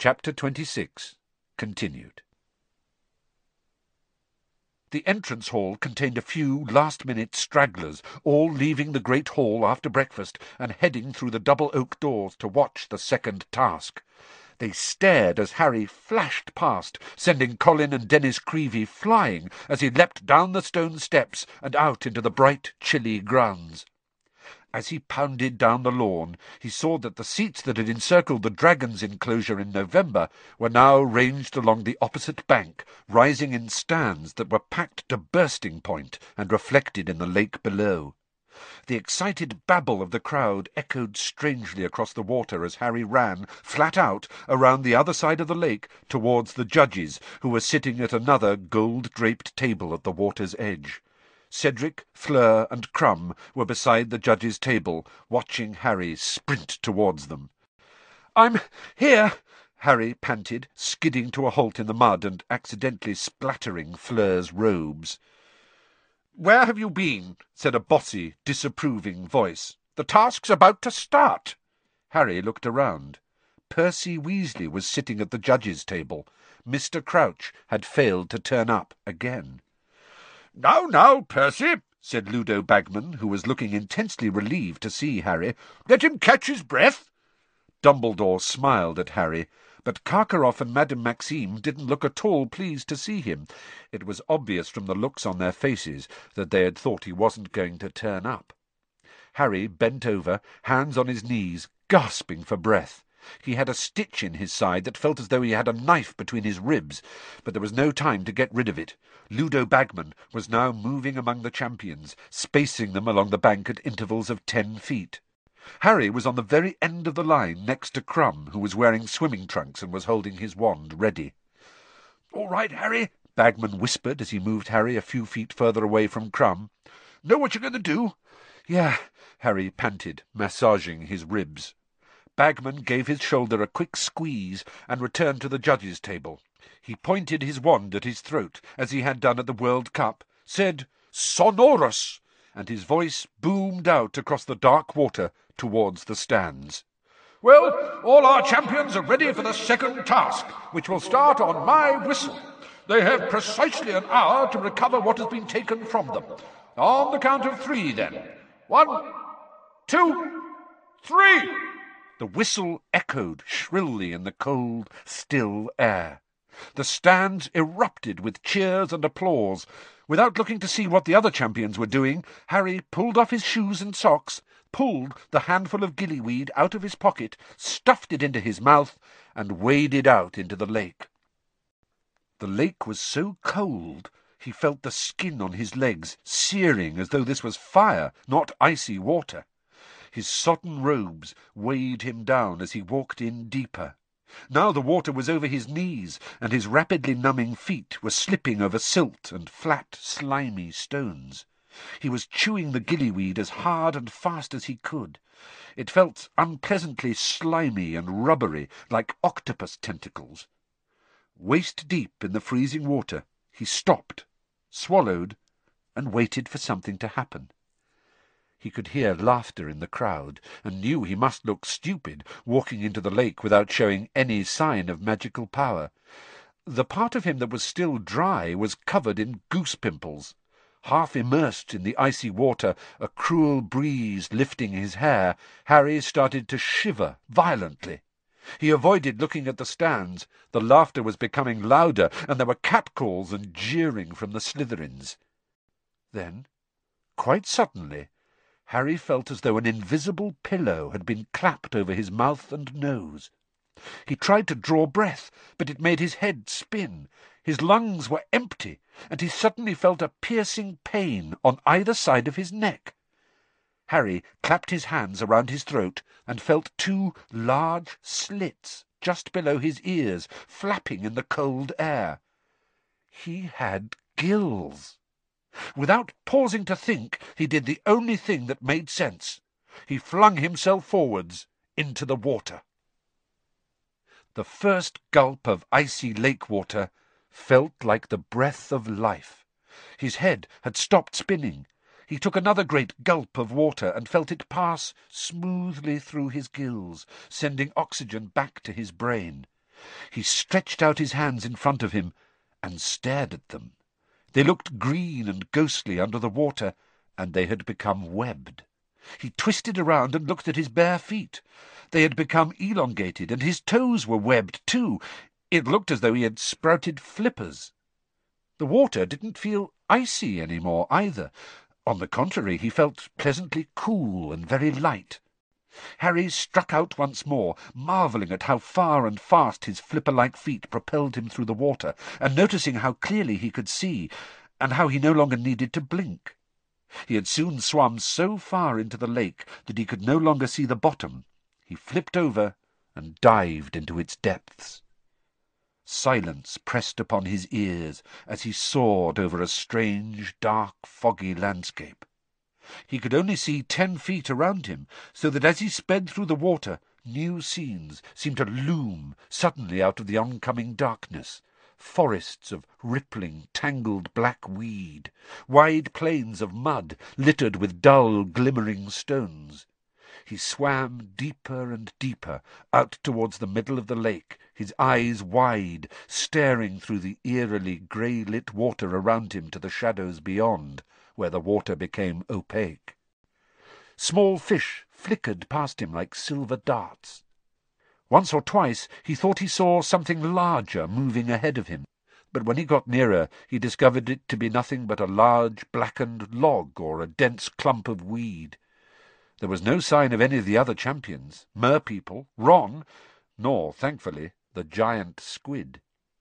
Chapter 26. Continued. The entrance hall contained a few last-minute stragglers, all leaving the great hall after breakfast and heading through the double oak doors to watch the second task. They stared as Harry flashed past, sending Colin and Dennis Creevey flying as he leapt down the stone steps and out into the bright, chilly grounds. As he pounded down the lawn, he saw that the seats that had encircled the dragon's enclosure in November were now ranged along the opposite bank, rising in stands that were packed to bursting point and reflected in the lake below. The excited babble of the crowd echoed strangely across the water as Harry ran, flat out, around the other side of the lake towards the judges, who were sitting at another gold-draped table at the water's edge. Cedric, Fleur, and Crumb were beside the judges' table, watching Harry sprint towards them. "I'm here," Harry panted, skidding to a halt in the mud and accidentally splattering Fleur's robes. "Where have you been?" said a bossy, disapproving voice. "The task's about to start." Harry looked around. Percy Weasley was sitting at the judges' table. Mr. Crouch had failed to turn up again. "Now, Percy," said Ludo Bagman, who was looking intensely relieved to see Harry. "Let him catch his breath." Dumbledore smiled at Harry, but Karkaroff and Madame Maxime didn't look at all pleased to see him. It was obvious from the looks on their faces that they had thought he wasn't going to turn up. Harry bent over, hands on his knees, gasping for breath. He had a stitch in his side that felt as though he had a knife between his ribs, but there was no time to get rid of it. Ludo Bagman was now moving among the champions, spacing them along the bank at intervals of 10 feet. Harry was on the very end of the line next to Crumb, who was wearing swimming trunks and was holding his wand ready. "All right, Harry," Bagman whispered as he moved Harry a few feet further away from Crumb. "Know what you're going to do?" "Yeah," Harry panted, massaging his ribs. Bagman gave his shoulder a quick squeeze and returned to the judges' table. He pointed his wand at his throat, as he had done at the World Cup, said, "Sonorous!" and his voice boomed out across the dark water towards the stands. "Well, all our champions are ready for the second task, which will start on my whistle. They have precisely an hour to recover what has been taken from them. On the count of 3, then. 1, 2, 3! The whistle echoed shrilly in the cold, still air. The stands erupted with cheers and applause. Without looking to see what the other champions were doing, Harry pulled off his shoes and socks, pulled the handful of gillyweed out of his pocket, stuffed it into his mouth, and waded out into the lake. The lake was so cold he felt the skin on his legs searing as though this was fire, not icy water. His sodden robes weighed him down as he walked in deeper. Now the water was over his knees, and his rapidly numbing feet were slipping over silt and flat, slimy stones. He was chewing the gillyweed as hard and fast as he could. It felt unpleasantly slimy and rubbery, like octopus tentacles. Waist deep in the freezing water, he stopped, swallowed, and waited for something to happen. He could hear laughter in the crowd, and knew he must look stupid, walking into the lake without showing any sign of magical power. The part of him that was still dry was covered in goose pimples. Half immersed in the icy water, a cruel breeze lifting his hair, Harry started to shiver violently. He avoided looking at the stands. The laughter was becoming louder, and there were catcalls and jeering from the Slytherins. Then, quite suddenly, Harry felt as though an invisible pillow had been clapped over his mouth and nose. He tried to draw breath, but it made his head spin. His lungs were empty, and he suddenly felt a piercing pain on either side of his neck. Harry clapped his hands around his throat and felt 2 large slits just below his ears, flapping in the cold air. He had gills. Without pausing to think, he did the only thing that made sense. He flung himself forwards into the water. The first gulp of icy lake water felt like the breath of life. His head had stopped spinning. He took another great gulp of water and felt it pass smoothly through his gills, sending oxygen back to his brain. He stretched out his hands in front of him and stared at them. They looked green and ghostly under the water, and they had become webbed. He twisted around and looked at his bare feet. They had become elongated, and his toes were webbed too. It looked as though he had sprouted flippers. The water didn't feel icy any more either. On the contrary, he felt pleasantly cool and very light. Harry struck out once more, marvelling at how far and fast his flipper-like feet propelled him through the water, and noticing how clearly he could see, and how he no longer needed to blink. He had soon swum so far into the lake that he could no longer see the bottom. He flipped over and dived into its depths. Silence pressed upon his ears as he soared over a strange, dark, foggy landscape. He could only see 10 feet around him, so that as he sped through the water, new scenes seemed to loom suddenly out of the oncoming darkness. Forests of rippling, tangled black weed, wide plains of mud littered with dull, glimmering stones. He swam deeper and deeper out towards the middle of the lake, his eyes wide, staring through the eerily grey-lit water around him to the shadows beyond, where the water became opaque. Small fish flickered past him like silver darts. Once or twice he thought he saw something larger moving ahead of him, but when he got nearer he discovered it to be nothing but a large blackened log or a dense clump of weed. There was no sign of any of the other champions, merpeople, Ron, nor, thankfully, the giant squid.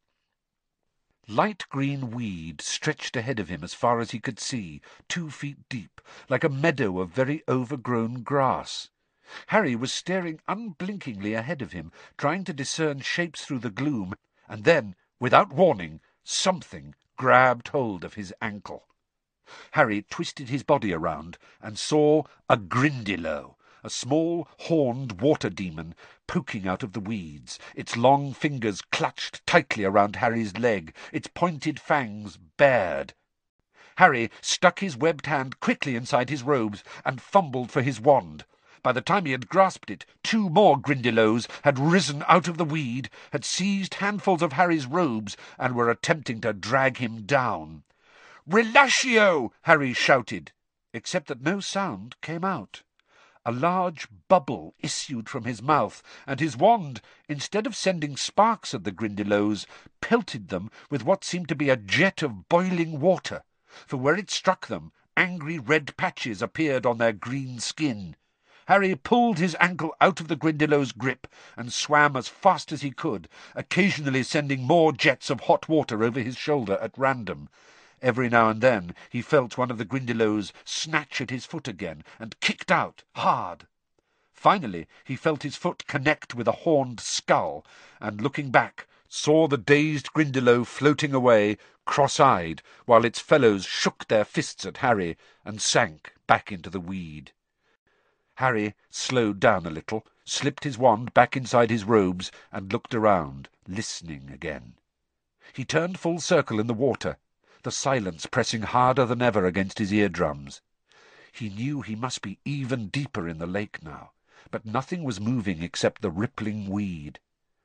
Light green weed stretched ahead of him as far as he could see, 2 feet deep, like a meadow of very overgrown grass. Harry was staring unblinkingly ahead of him, trying to discern shapes through the gloom, and then, without warning, something grabbed hold of his ankle. Harry twisted his body around and saw a Grindylow, a small, horned water demon, poking out of the weeds, its long fingers clutched tightly around Harry's leg, its pointed fangs bared. Harry stuck his webbed hand quickly inside his robes and fumbled for his wand. By the time he had grasped it, 2 more Grindylows had risen out of the weed, had seized handfuls of Harry's robes, and were attempting to drag him down. "Relatio!" Harry shouted, except that no sound came out. A large bubble issued from his mouth, and his wand, instead of sending sparks at the Grindylows, pelted them with what seemed to be a jet of boiling water, for where it struck them, angry red patches appeared on their green skin. Harry pulled his ankle out of the Grindylow's grip and swam as fast as he could, occasionally sending more jets of hot water over his shoulder at random. Every now and then he felt one of the Grindylows snatch at his foot again and kicked out hard. Finally he felt his foot connect with a horned skull, and looking back saw the dazed Grindylow floating away, cross-eyed, while its fellows shook their fists at Harry and sank back into the weed. Harry slowed down a little, slipped his wand back inside his robes, and looked around, listening again. He turned full circle in the water, the silence pressing harder than ever against his eardrums. He knew he must be even deeper in the lake now, but nothing was moving except the rippling weed.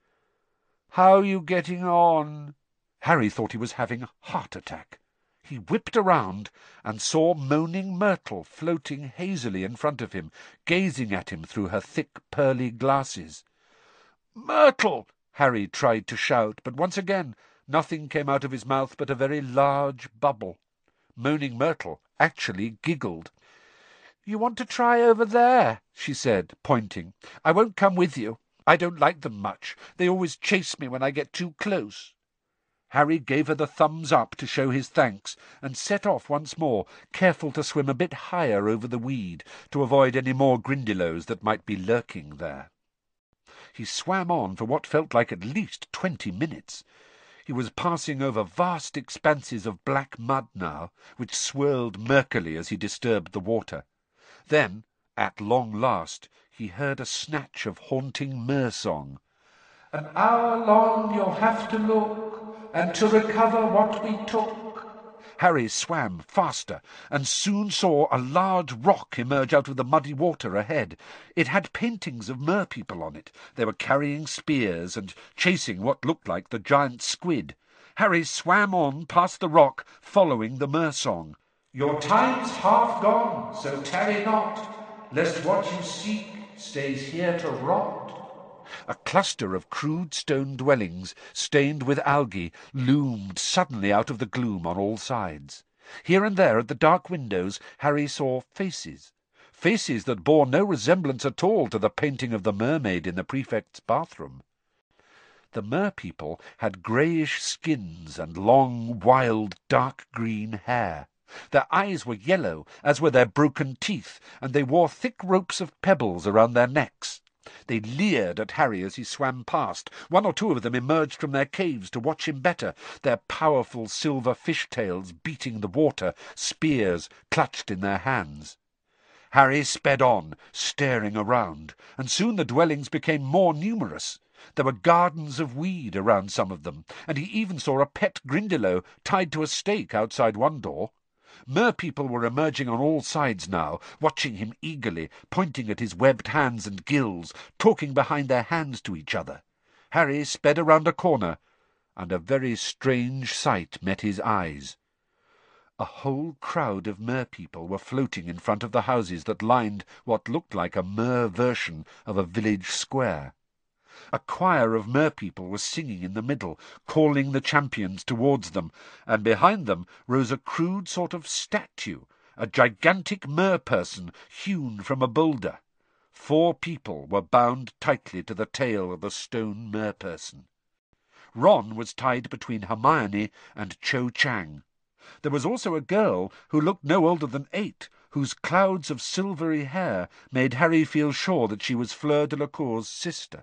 "How are you getting on?" Harry thought he was having a heart attack. He whipped around and saw Moaning Myrtle floating hazily in front of him, gazing at him through her thick pearly glasses. "Myrtle!" Harry tried to shout, but once again nothing came out of his mouth but a very large bubble. Moaning Myrtle actually giggled. "You want to try over there?" she said, pointing. "I won't come with you. I don't like them much. They always chase me when I get too close." Harry gave her the thumbs up to show his thanks, and set off once more, careful to swim a bit higher over the weed, to avoid any more Grindylows that might be lurking there. He swam on for what felt like at least 20 minutes. He was passing over vast expanses of black mud now, which swirled murkily as he disturbed the water. Then, at long last, he heard a snatch of haunting mer-song. "An hour long you'll have to look, and to recover what we took, Harry swam faster and soon saw a large rock emerge out of the muddy water ahead. It had paintings of merpeople on it. They were carrying spears and chasing what looked like the giant squid. Harry swam on past the rock, following the mer-song. "Your time's half gone, so tarry not, lest what you seek stays here to rot." A cluster of crude stone dwellings, stained with algae, loomed suddenly out of the gloom on all sides. Here and there at the dark windows Harry saw faces that bore no resemblance at all to the painting of the mermaid in the prefect's bathroom. The merpeople had greyish skins and long, wild, dark green hair. Their eyes were yellow, as were their broken teeth, and they wore thick ropes of pebbles around their necks. They leered at Harry as he swam past. One or two of them emerged from their caves to watch him better, their powerful silver fish-tails beating the water, spears clutched in their hands. Harry sped on, staring around, and soon the dwellings became more numerous. There were gardens of weed around some of them, and he even saw a pet Grindylow tied to a stake outside one door. Merpeople were emerging on all sides now, watching him eagerly, pointing at his webbed hands and gills, talking behind their hands to each other. Harry sped around a corner, and a very strange sight met his eyes. A whole crowd of merpeople were floating in front of the houses that lined what looked like a mer version of a village square. A choir of merpeople was singing in the middle, calling the champions towards them, and behind them rose a crude sort of statue, a gigantic mer-person hewn from a boulder. 4 people were bound tightly to the tail of the stone mer-person. Ron was tied between Hermione and Cho Chang. There was also a girl who looked no older than 8, whose clouds of silvery hair made Harry feel sure that she was Fleur Delacour's sister.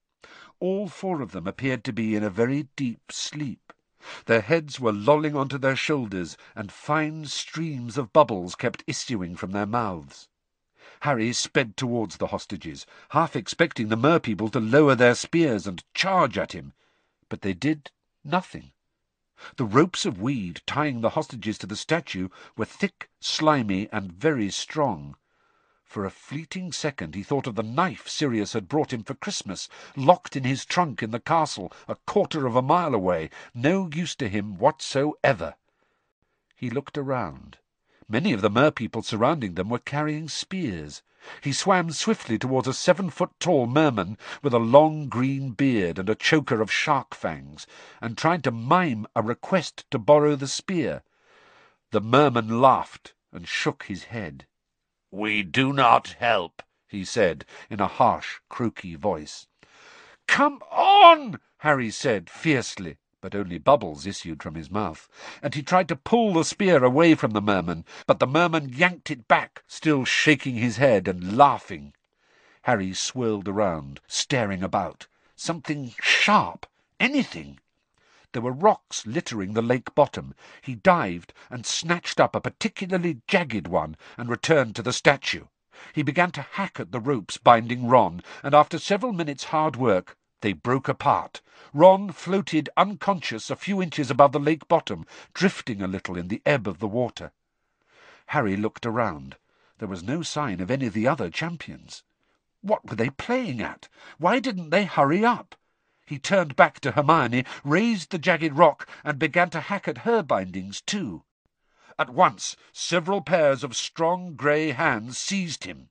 All 4 of them appeared to be in a very deep sleep. Their heads were lolling onto their shoulders, and fine streams of bubbles kept issuing from their mouths. Harry sped towards the hostages, half expecting the merpeople to lower their spears and charge at him. But they did nothing. The ropes of weed tying the hostages to the statue were thick, slimy, and very strong. For a fleeting second he thought of the knife Sirius had brought him for Christmas, locked in his trunk in the castle, a quarter of a mile away, no use to him whatsoever. He looked around. Many of the merpeople surrounding them were carrying spears. He swam swiftly towards a 7-foot-tall merman with a long green beard and a choker of shark fangs, and tried to mime a request to borrow the spear. The merman laughed and shook his head. "We do not help," he said in a harsh, croaky voice. "Come on!" Harry said fiercely, but only bubbles issued from his mouth, and he tried to pull the spear away from the merman, but the merman yanked it back, still shaking his head and laughing. Harry swirled around, staring about. Something sharp, anything. There were rocks littering the lake bottom. He dived and snatched up a particularly jagged one and returned to the statue. He began to hack at the ropes binding Ron, and after several minutes' hard work they broke apart. Ron floated unconscious a few inches above the lake bottom, drifting a little in the ebb of the water. Harry looked around. There was no sign of any of the other champions. What were they playing at? Why didn't they hurry up? He turned back to Hermione, raised the jagged rock, and began to hack at her bindings too. At once, several pairs of strong grey hands seized him.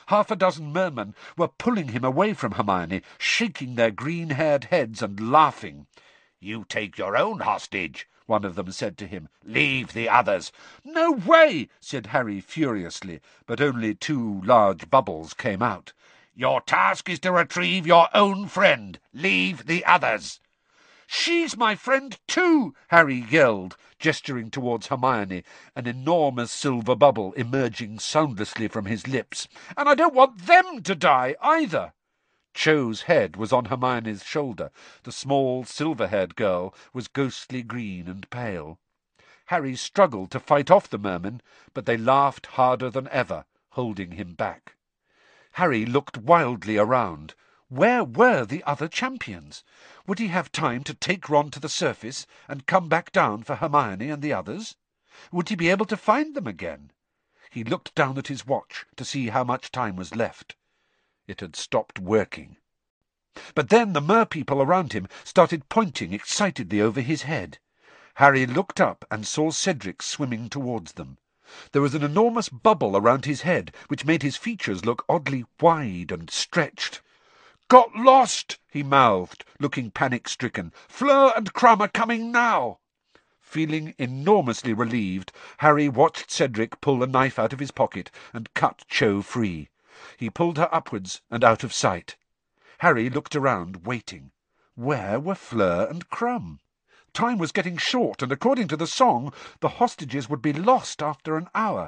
6 mermen were pulling him away from Hermione, shaking their green-haired heads and laughing. "You take your own hostage," one of them said to him. "Leave the others." "No way!" said Harry furiously, but only 2 large bubbles came out. "Your task is to retrieve your own friend. Leave the others." "She's my friend too!" Harry yelled, gesturing towards Hermione, an enormous silver bubble emerging soundlessly from his lips. "And I don't want them to die either." Cho's head was on Hermione's shoulder. The small, silver-haired girl was ghostly green and pale. Harry struggled to fight off the mermen, but they laughed harder than ever, holding him back. Harry looked wildly around. Where were the other champions? Would he have time to take Ron to the surface and come back down for Hermione and the others? Would he be able to find them again? He looked down at his watch to see how much time was left. It had stopped working. But then the merpeople around him started pointing excitedly over his head. Harry looked up and saw Cedric swimming towards them. There was an enormous bubble around his head, which made his features look oddly wide and stretched. "Got lost!" he mouthed, looking panic-stricken. "Fleur and Crumb are coming now!" Feeling enormously relieved, Harry watched Cedric pull a knife out of his pocket and cut Cho free. He pulled her upwards and out of sight. Harry looked around, waiting. Where were Fleur and Crumb? Time was getting short, and according to the song, the hostages would be lost after an hour.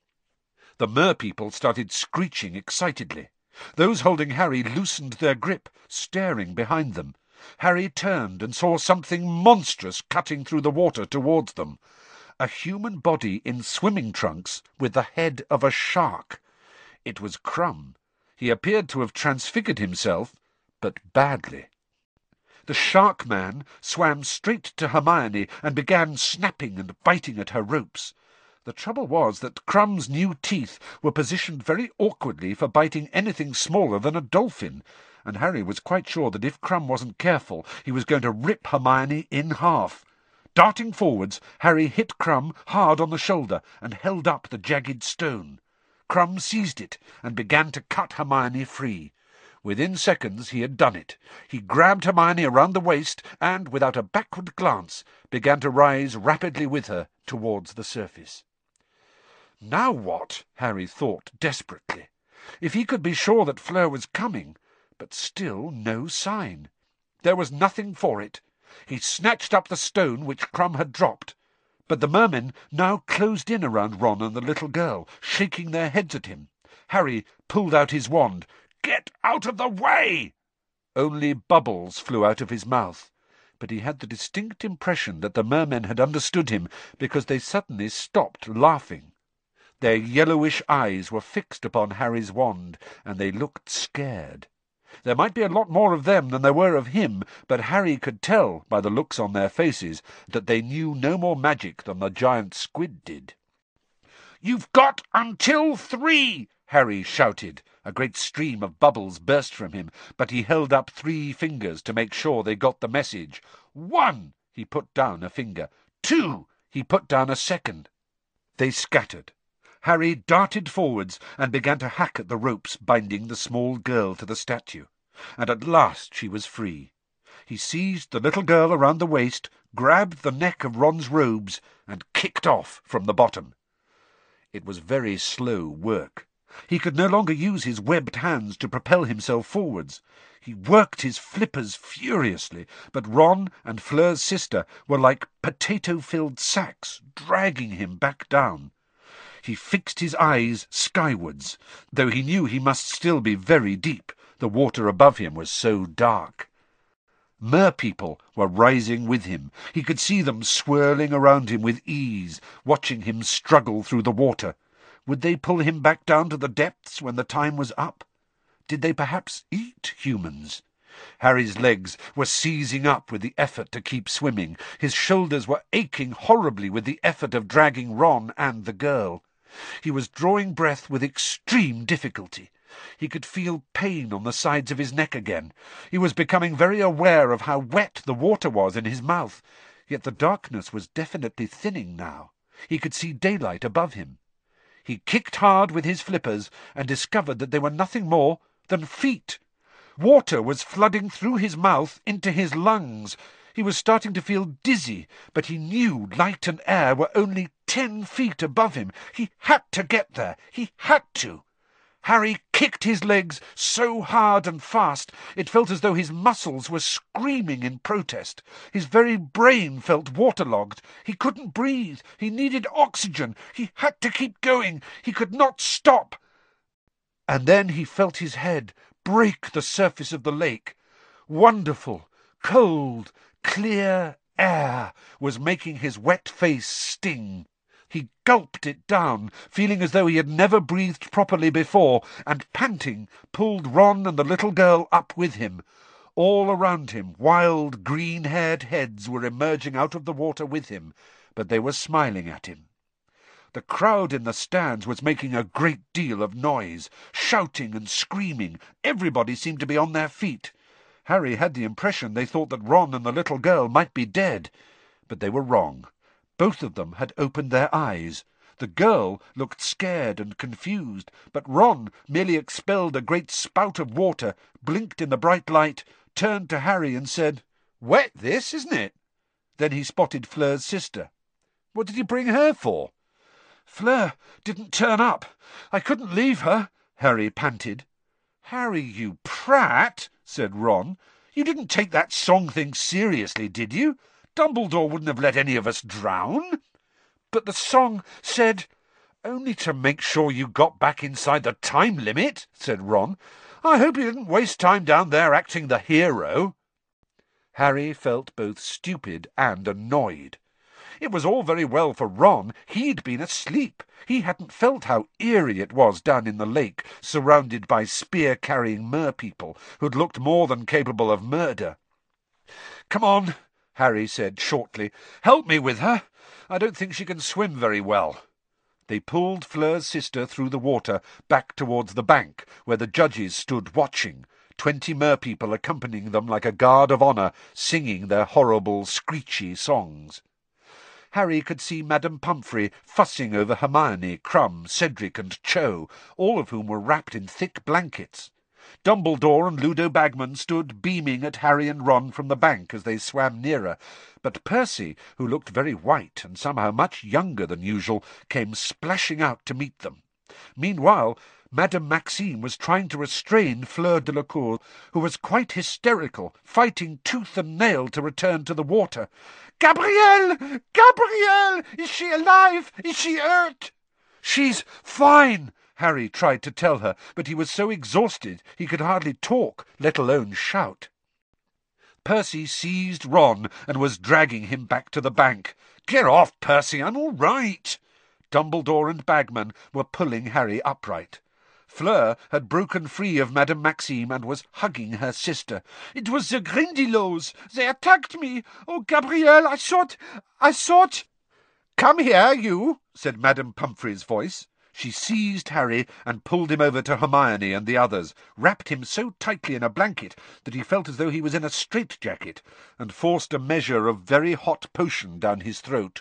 The merpeople started screeching excitedly. Those holding Harry loosened their grip, staring behind them. Harry turned and saw something monstrous cutting through the water towards them. A human body in swimming trunks with the head of a shark. It was Crumb. He appeared to have transfigured himself, but badly. The shark man swam straight to Hermione and began snapping and biting at her ropes. The trouble was that Crumb's new teeth were positioned very awkwardly for biting anything smaller than a dolphin, and Harry was quite sure that if Crumb wasn't careful, he was going to rip Hermione in half. Darting forwards, Harry hit Crumb hard on the shoulder and held up the jagged stone. Crumb seized it and began to cut Hermione free. Within seconds he had done it. He grabbed Hermione around the waist and, without a backward glance, began to rise rapidly with her towards the surface. Now what? Harry thought desperately. If he could be sure that Fleur was coming, but still no sign. There was nothing for it. He snatched up the stone which Crumb had dropped. But the mermen now closed in around Ron and the little girl, shaking their heads at him. Harry pulled out his wand. "Get out of the way!" Only bubbles flew out of his mouth, but he had the distinct impression that the mermen had understood him, because they suddenly stopped laughing. Their yellowish eyes were fixed upon Harry's wand, and they looked scared. There might be a lot more of them than there were of him, but Harry could tell by the looks on their faces that they knew no more magic than the giant squid did. "You've got until 3!" Harry shouted. A great stream of bubbles burst from him, but he held up 3 fingers to make sure they got the message. 1! He put down a finger. 2! He put down a second. They scattered. Harry darted forwards and began to hack at the ropes binding the small girl to the statue, and at last she was free. He seized the little girl around the waist, grabbed the neck of Ron's robes, and kicked off from the bottom. It was very slow work. He could no longer use his webbed hands to propel himself forwards. He worked his flippers furiously, but Ron and Fleur's sister were like potato-filled sacks, dragging him back down. He fixed his eyes skywards, though he knew he must still be very deep. The water above him was so dark. Merpeople were rising with him. He could see them swirling around him with ease, watching him struggle through the water. Would they pull him back down to the depths when the time was up? Did they perhaps eat humans? Harry's legs were seizing up with the effort to keep swimming. His shoulders were aching horribly with the effort of dragging Ron and the girl. He was drawing breath with extreme difficulty. He could feel pain on the sides of his neck again. He was becoming very aware of how wet the water was in his mouth, yet the darkness was definitely thinning now. He could see daylight above him. He kicked hard with his flippers and discovered that they were nothing more than feet. Water was flooding through his mouth into his lungs. He was starting to feel dizzy, but he knew light and air were only 10 feet above him. He had to get there. He had to. Harry kicked his legs so hard and fast it felt as though his muscles were screaming in protest. His very brain felt waterlogged. He couldn't breathe. He needed oxygen. He had to keep going. He could not stop. And then he felt his head break the surface of the lake. Wonderful, cold, clear air was making his wet face sting. He gulped it down, feeling as though he had never breathed properly before, and panting, pulled Ron and the little girl up with him. All around him, wild green-haired heads were emerging out of the water with him, but they were smiling at him. The crowd in the stands was making a great deal of noise, shouting and screaming. Everybody seemed to be on their feet. Harry had the impression they thought that Ron and the little girl might be dead. But they were wrong. Both of them had opened their eyes. The girl looked scared and confused, but Ron merely expelled a great spout of water, blinked in the bright light, turned to Harry and said, "Wet this, isn't it?" Then he spotted Fleur's sister. "What did he bring her for?" "Fleur didn't turn up. I couldn't leave her," Harry panted. "Harry, you prat," said Ron. "You didn't take that song thing seriously, did you? Dumbledore wouldn't have let any of us drown." "But the song said—" "Only to make sure you got back inside the time limit," said Ron. "I hope you didn't waste time down there acting the hero." Harry felt both stupid and annoyed. It was all very well for Ron. He'd been asleep. He hadn't felt how eerie it was down in the lake, surrounded by spear-carrying merpeople who'd looked more than capable of murder. "Come on," Harry said shortly. "Help me with her. I don't think she can swim very well." They pulled Fleur's sister through the water back towards the bank, where the judges stood watching, 20 merpeople accompanying them like a guard of honour, singing their horrible, screechy songs. Harry could see Madame Pomfrey fussing over Hermione, Krum, Cedric and Cho, all of whom were wrapped in thick blankets. Dumbledore and Ludo Bagman stood beaming at Harry and Ron from the bank as they swam nearer, but Percy, who looked very white and somehow much younger than usual, came splashing out to meet them. Meanwhile, Madame Maxime was trying to restrain Fleur Delacour, who was quite hysterical, fighting tooth and nail to return to the water. "Gabrielle! Gabrielle! Is she alive? Is she hurt?" "She's fine," Harry tried to tell her, but he was so exhausted he could hardly talk, let alone shout. Percy seized Ron and was dragging him back to the bank. "Get off, Percy, I'm all right." Dumbledore and Bagman were pulling Harry upright. Fleur had broken free of Madame Maxime and was hugging her sister. "It was the Grindylows. They attacked me. Oh, Gabrielle, I thought—" "Come here, you," said Madame Pomfrey's voice. She seized Harry and pulled him over to Hermione and the others, wrapped him so tightly in a blanket that he felt as though he was in a straitjacket, and forced a measure of very hot potion down his throat.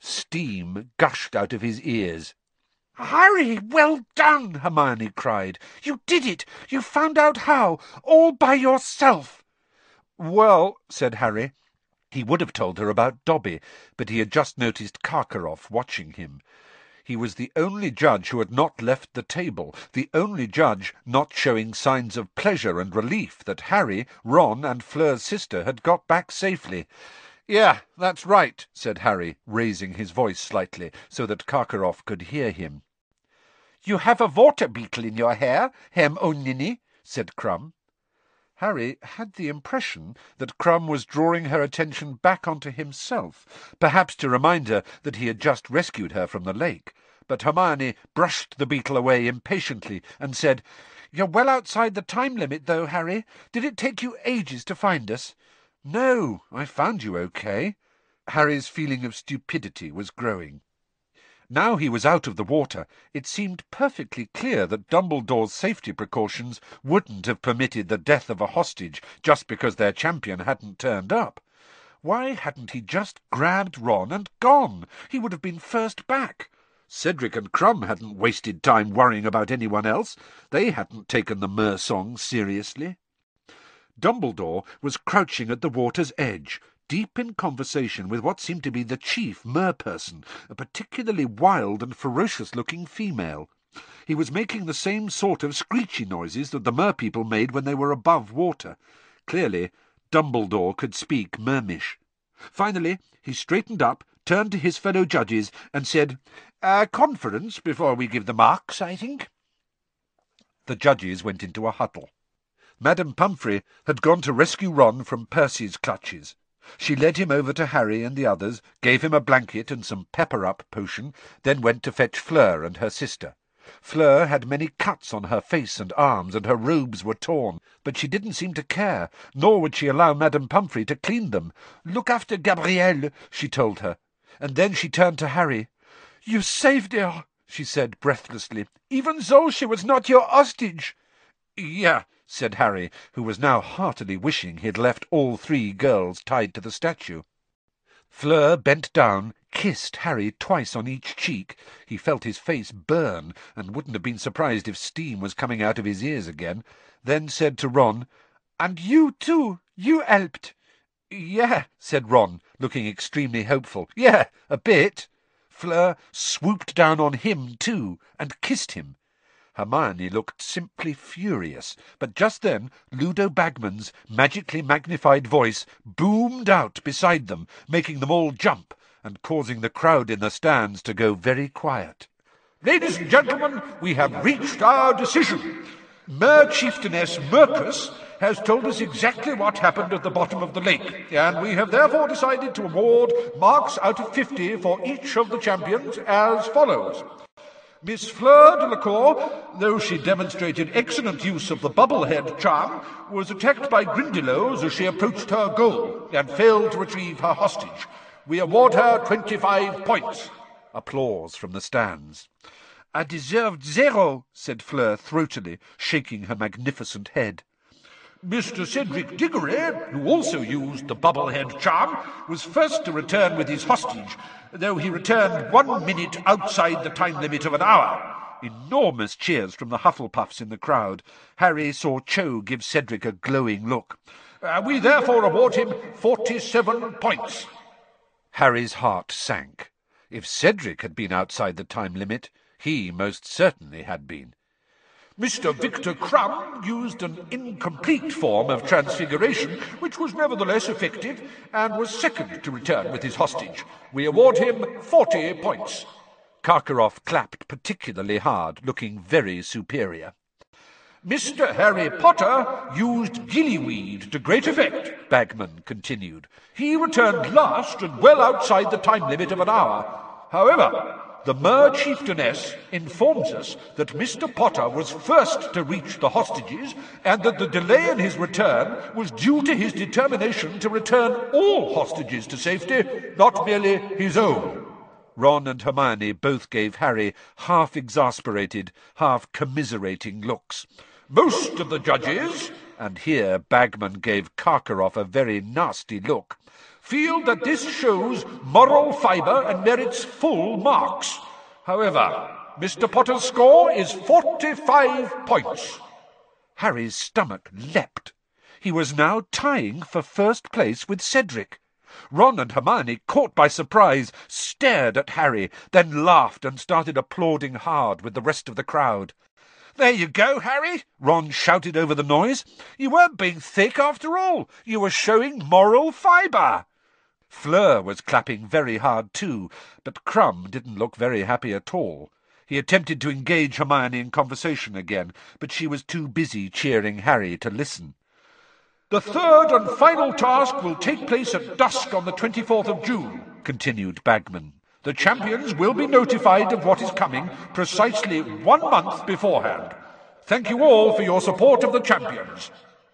Steam gushed out of his ears. "Harry, well done!" Hermione cried. "You did it! You found out how, all by yourself!" "Well," said Harry. He would have told her about Dobby, but he had just noticed Karkaroff watching him. He was the only judge who had not left the table, the only judge not showing signs of pleasure and relief that Harry, Ron, and Fleur's sister had got back safely. "Yeah, that's right," said Harry, raising his voice slightly so that Karkaroff could hear him. "You have a water beetle in your hair, Hermione," said Krum. Harry had the impression that Krum was drawing her attention back onto himself, perhaps to remind her that he had just rescued her from the lake. But Hermione brushed the beetle away impatiently and said, "You're well outside the time limit, though, Harry. Did it take you ages to find us?" "No, I found you okay." Harry's feeling of stupidity was growing. Now he was out of the water, it seemed perfectly clear that Dumbledore's safety precautions wouldn't have permitted the death of a hostage just because their champion hadn't turned up. Why hadn't he just grabbed Ron and gone? He would have been first back. Cedric and Krum hadn't wasted time worrying about anyone else. They hadn't taken the Mer-song seriously. Dumbledore was crouching at the water's edge, deep in conversation with what seemed to be the chief mer-person, a particularly wild and ferocious-looking female. He was making the same sort of screechy noises that the mer-people made when they were above water. Clearly, Dumbledore could speak Mermish. Finally, he straightened up, turned to his fellow judges, and said, "Conference before we give the marks, I think." The judges went into a huddle. Madame Pomfrey had gone to rescue Ron from Percy's clutches. She led him over to Harry and the others, gave him a blanket and some pepper-up potion, then went to fetch Fleur and her sister. Fleur had many cuts on her face and arms, and her robes were torn, but she didn't seem to care, nor would she allow Madame Pomfrey to clean them. "Look after Gabrielle," she told her, and then she turned to Harry. "You saved her," she said breathlessly, "even though she was not your hostage." "Yeah," said Harry, who was now heartily wishing he had left all three girls tied to the statue. Fleur bent down, kissed Harry twice on each cheek. He felt his face burn, and wouldn't have been surprised if steam was coming out of his ears again, then said to Ron, "And you too, you helped." "Yeah," said Ron, looking extremely hopeful. "Yeah, a bit." Fleur swooped down on him too, and kissed him. Hermione looked simply furious, but just then Ludo Bagman's magically magnified voice boomed out beside them, making them all jump, and causing the crowd in the stands to go very quiet. "Ladies and gentlemen, we have reached our decision. Mer Chieftainess Mercus has told us exactly what happened at the bottom of the lake, and we have therefore decided to award marks out of 50 for each of the champions as follows. Miss Fleur Delacour, though she demonstrated excellent use of the bubblehead charm, was attacked by Grindylows as she approached her goal and failed to retrieve her hostage. We award her 25 points." Applause from the stands. "I deserved 0, said Fleur throatily, shaking her magnificent head. Mr. Cedric Diggory, who also used the bubblehead charm, was first to return with his hostage, though he returned 1 minute outside the time limit of an hour. Enormous cheers from the Hufflepuffs in the crowd. Harry saw Cho give Cedric a glowing look. We therefore award him 47 points. Harry's heart sank. If Cedric had been outside the time limit, he most certainly had been. Mr. Victor Crumb used an incomplete form of transfiguration, which was nevertheless effective, and was second to return with his hostage. We award him 40 points. Karkaroff clapped particularly hard, looking very superior. Mr. Harry Potter used gillyweed to great effect, Bagman continued. He returned last and well outside the time limit of an hour. However, the Mer Chieftainess informs us that Mr. Potter was first to reach the hostages, and that the delay in his return was due to his determination to return all hostages to safety, not merely his own. Ron and Hermione both gave Harry half-exasperated, half-commiserating looks. Most of the judges, and here Bagman gave Karkaroff a very nasty look, feel that this shows moral fibre and merits full marks. However, Mr. Potter's score is 45 points. Harry's stomach leapt. He was now tying for first place with Cedric. Ron and Hermione, caught by surprise, stared at Harry, then laughed and started applauding hard with the rest of the crowd. "There you go, Harry," Ron shouted over the noise. "You weren't being thick after all. You were showing moral fibre." Fleur was clapping very hard too, but Crumb didn't look very happy at all. He attempted to engage Hermione in conversation again, but she was too busy cheering Harry to listen. The third and final task will take place at dusk on the 24th of June, continued Bagman. The champions will be notified of what is coming precisely 1 month beforehand. Thank you all for your support of the champions.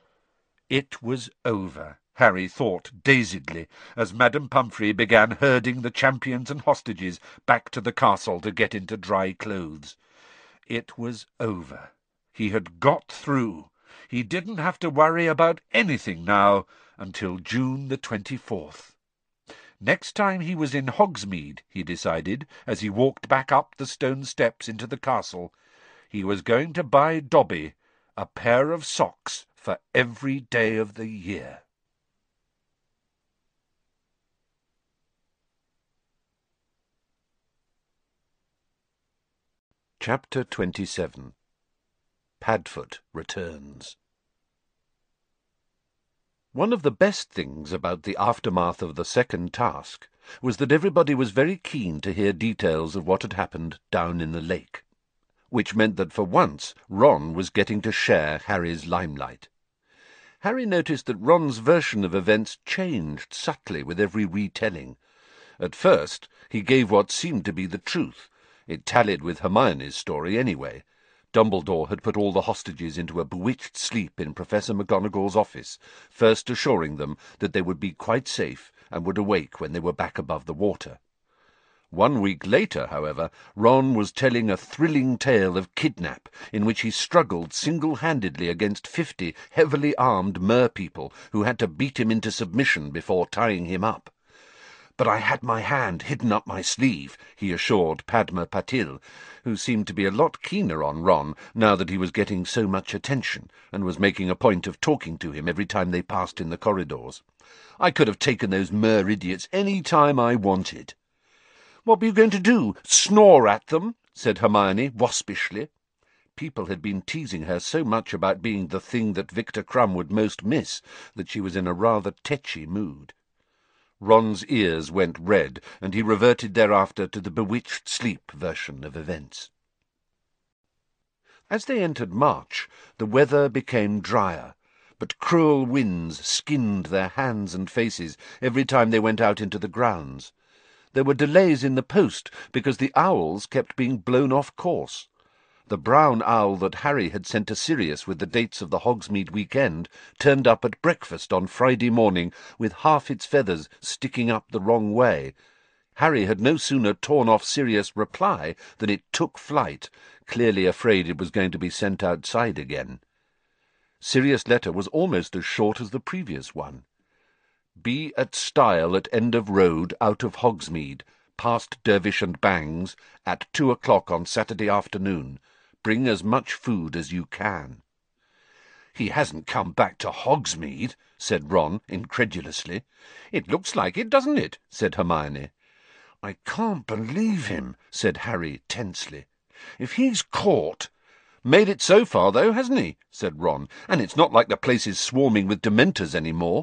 It was over, Harry thought dazedly, as Madame Pomfrey began herding the champions and hostages back to the castle to get into dry clothes. It was over. He had got through. He didn't have to worry about anything now until June the 24th. Next time he was in Hogsmeade, he decided, as he walked back up the stone steps into the castle, he was going to buy Dobby a pair of socks for every day of the year. Chapter 27. Padfoot Returns. One of the best things about the aftermath of the second task was that everybody was very keen to hear details of what had happened down in the lake, which meant that for once Ron was getting to share Harry's limelight. Harry noticed that Ron's version of events changed subtly with every retelling. At first he gave what seemed to be the truth. It tallied with Hermione's story anyway. Dumbledore had put all the hostages into a bewitched sleep in Professor McGonagall's office, first assuring them that they would be quite safe and would awake when they were back above the water. 1 week later, however, Ron was telling a thrilling tale of kidnap, in which he struggled single-handedly against 50 heavily armed mer-people who had to beat him into submission before tying him up. "But I had my hand hidden up my sleeve," he assured Padma Patil, who seemed to be a lot keener on Ron now that he was getting so much attention, and was making a point of talking to him every time they passed in the corridors. "I could have taken those mer-idiots any time I wanted." "What were you going to do? Snore at them?" said Hermione waspishly. People had been teasing her so much about being the thing that Victor Crumb would most miss that she was in a rather tetchy mood. Ron's ears went red, and he reverted thereafter to the bewitched sleep version of events. As they entered March, the weather became drier, but cruel winds skinned their hands and faces every time they went out into the grounds. There were delays in the post because the owls kept being blown off course. The brown owl that Harry had sent to Sirius with the dates of the Hogsmeade weekend turned up at breakfast on Friday morning with half its feathers sticking up the wrong way. Harry had no sooner torn off Sirius' reply than it took flight, clearly afraid it was going to be sent outside again. Sirius' letter was almost as short as the previous one. "Be at Stile at end of road out of Hogsmeade, past Dervish and Bangs, at 2 o'clock on Saturday afternoon. Bring as much food as you can." "He hasn't come back to Hogsmeade," said Ron incredulously. "It looks like it, doesn't it?" said Hermione. "I can't believe him," said Harry tensely. "If he's caught—" "Made it so far, though, hasn't he?" said Ron. "And it's not like the place is swarming with Dementors any more."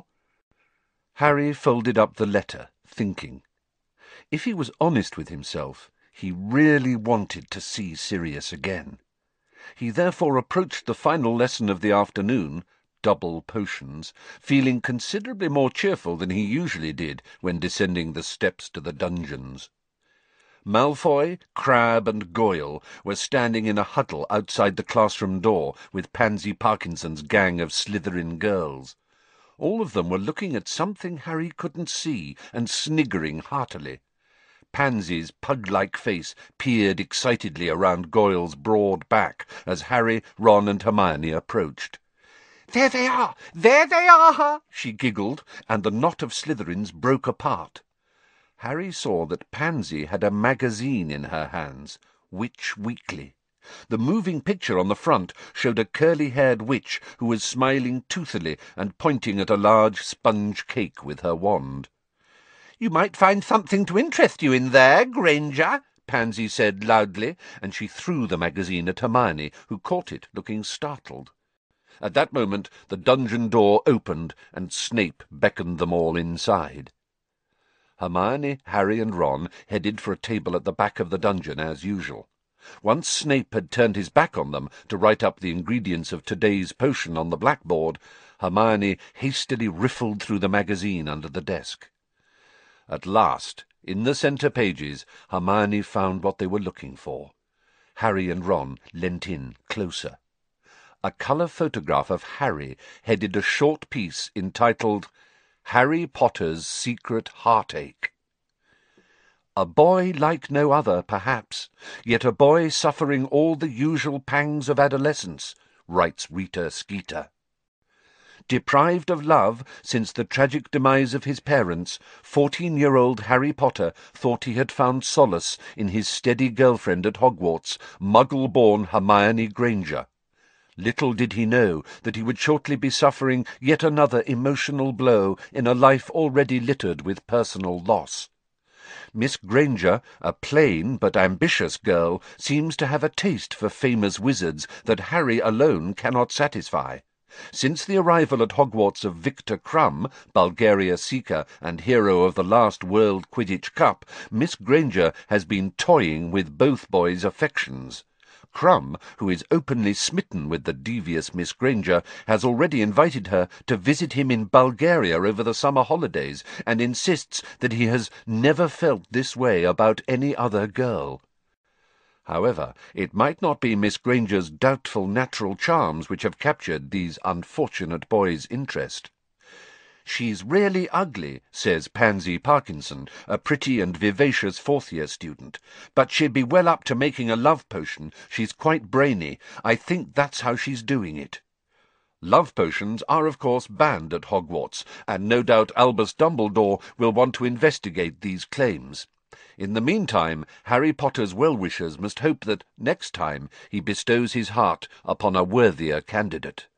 Harry folded up the letter, thinking. If he was honest with himself, he really wanted to see Sirius again. He therefore approached the final lesson of the afternoon, double potions, feeling considerably more cheerful than he usually did when descending the steps to the dungeons. Malfoy, Crabbe, and Goyle were standing in a huddle outside the classroom door with Pansy Parkinson's gang of Slytherin girls. All of them were looking at something Harry couldn't see and sniggering heartily. Pansy's pug-like face peered excitedly around Goyle's broad back as Harry, Ron, and Hermione approached. "There they are! There they are!" she giggled, and the knot of Slytherins broke apart. Harry saw that Pansy had a magazine in her hands, Witch Weekly. The moving picture on the front showed a curly-haired witch who was smiling toothily and pointing at a large sponge cake with her wand. "You might find something to interest you in there, Granger," Pansy said loudly, and she threw the magazine at Hermione, who caught it, looking startled. At that moment the dungeon door opened, and Snape beckoned them all inside. Hermione, Harry, and Ron headed for a table at the back of the dungeon as usual. Once Snape had turned his back on them to write up the ingredients of today's potion on the blackboard, Hermione hastily riffled through the magazine under the desk. At last, in the centre pages, Hermione found what they were looking for. Harry and Ron leant in closer. A colour photograph of Harry headed a short piece entitled "Harry Potter's Secret Heartache." "A boy like no other, perhaps, yet a boy suffering all the usual pangs of adolescence," writes Rita Skeeter. Deprived of love since the tragic demise of his parents, 14-year-old Harry Potter thought he had found solace in his steady girlfriend at Hogwarts, Muggle-born Hermione Granger. Little did he know that he would shortly be suffering yet another emotional blow in a life already littered with personal loss. Miss Granger, a plain but ambitious girl, seems to have a taste for famous wizards that Harry alone cannot satisfy. Since the arrival at Hogwarts of Victor Crumb, Bulgaria Seeker and hero of the last World Quidditch Cup, Miss Granger has been toying with both boys' affections. Crumb, who is openly smitten with the devious Miss Granger, has already invited her to visit him in Bulgaria over the summer holidays, and insists that he has never felt this way about any other girl. However, it might not be Miss Granger's doubtful natural charms which have captured these unfortunate boys' interest. "She's really ugly," says Pansy Parkinson, a pretty and vivacious fourth-year student, "but she'd be well up to making a love potion. She's quite brainy. I think that's how she's doing it." Love potions are, of course, banned at Hogwarts, and no doubt Albus Dumbledore will want to investigate these claims. In the meantime, Harry Potter's well-wishers must hope that, next time, he bestows his heart upon a worthier candidate.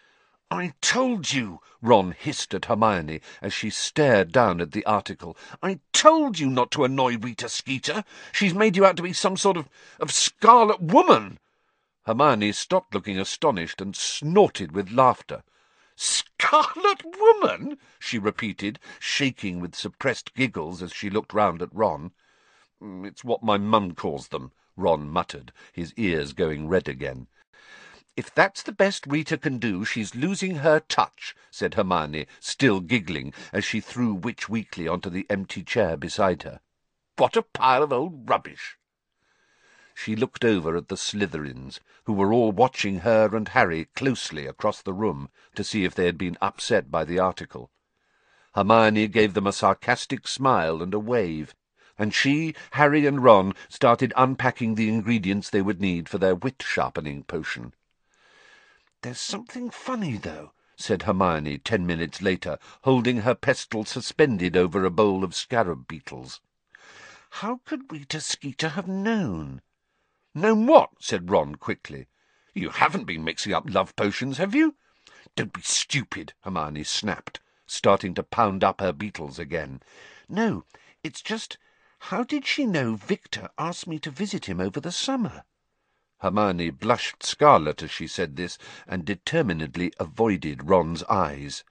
"I told you," Ron hissed at Hermione as she stared down at the article. "I told you not to annoy Rita Skeeter. She's made you out to be some sort of Scarlet Woman." Hermione stopped looking astonished and snorted with laughter. "Scarlet Woman?" she repeated, shaking with suppressed giggles as she looked round at Ron. "It's what my mum calls them," Ron muttered, his ears going red again. "If that's the best Rita can do, she's losing her touch," said Hermione, still giggling, as she threw Witch Weekly onto the empty chair beside her. "What a pile of old rubbish!" She looked over at the Slytherins, who were all watching her and Harry closely across the room to see if they had been upset by the article. Hermione gave them a sarcastic smile and a wave, and she, Harry and Ron started unpacking the ingredients they would need for their wit-sharpening potion. "There's something funny, though," said Hermione 10 minutes later, holding her pestle suspended over a bowl of scarab beetles. "How could Rita Skeeter have known?" "Known what?" said Ron quickly. "You haven't been mixing up love potions, have you?" "Don't be stupid," Hermione snapped, starting to pound up her beetles again. "No, it's just, how did she know Victor asked me to visit him over the summer?" Hermione blushed scarlet as she said this, and determinedly avoided Ron's eyes.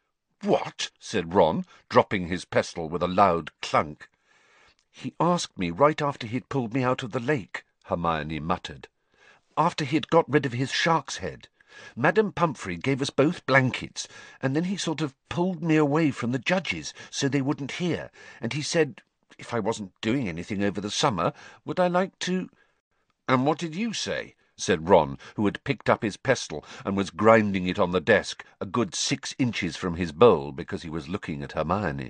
"What?" said Ron, dropping his pestle with a loud clunk. "He asked me right after he'd pulled me out of the lake," Hermione muttered. "After he'd got rid of his shark's head. Madame Pumphrey gave us both blankets, and then he sort of pulled me away from the judges so they wouldn't hear, and he said, if I wasn't doing anything over the summer, would I like to—" "And what did you say?" said Ron, who had picked up his pestle and was grinding it on the desk, a good 6 inches from his bowl, because he was looking at Hermione.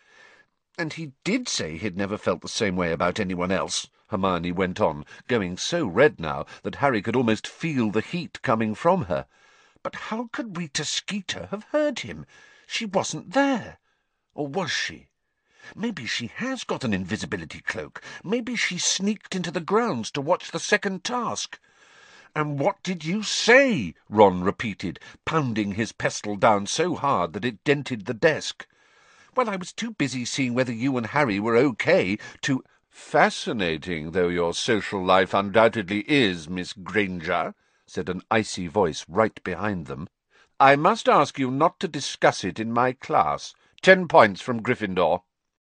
"And he did say he'd never felt the same way about anyone else," Hermione went on, going so red now that Harry could almost feel the heat coming from her. "But how could Rita Skeeter have heard him? She wasn't there. Or was she? Maybe she has got an invisibility cloak. Maybe she sneaked into the grounds to watch the second task." "And what did you say?" Ron repeated, pounding his pestle down so hard that it dented the desk. "Well, I was too busy seeing whether you and Harry were okay to—" "Fascinating though your social life undoubtedly is, Miss Granger," said an icy voice right behind them, "I must ask you not to discuss it in my class. 10 points from Gryffindor."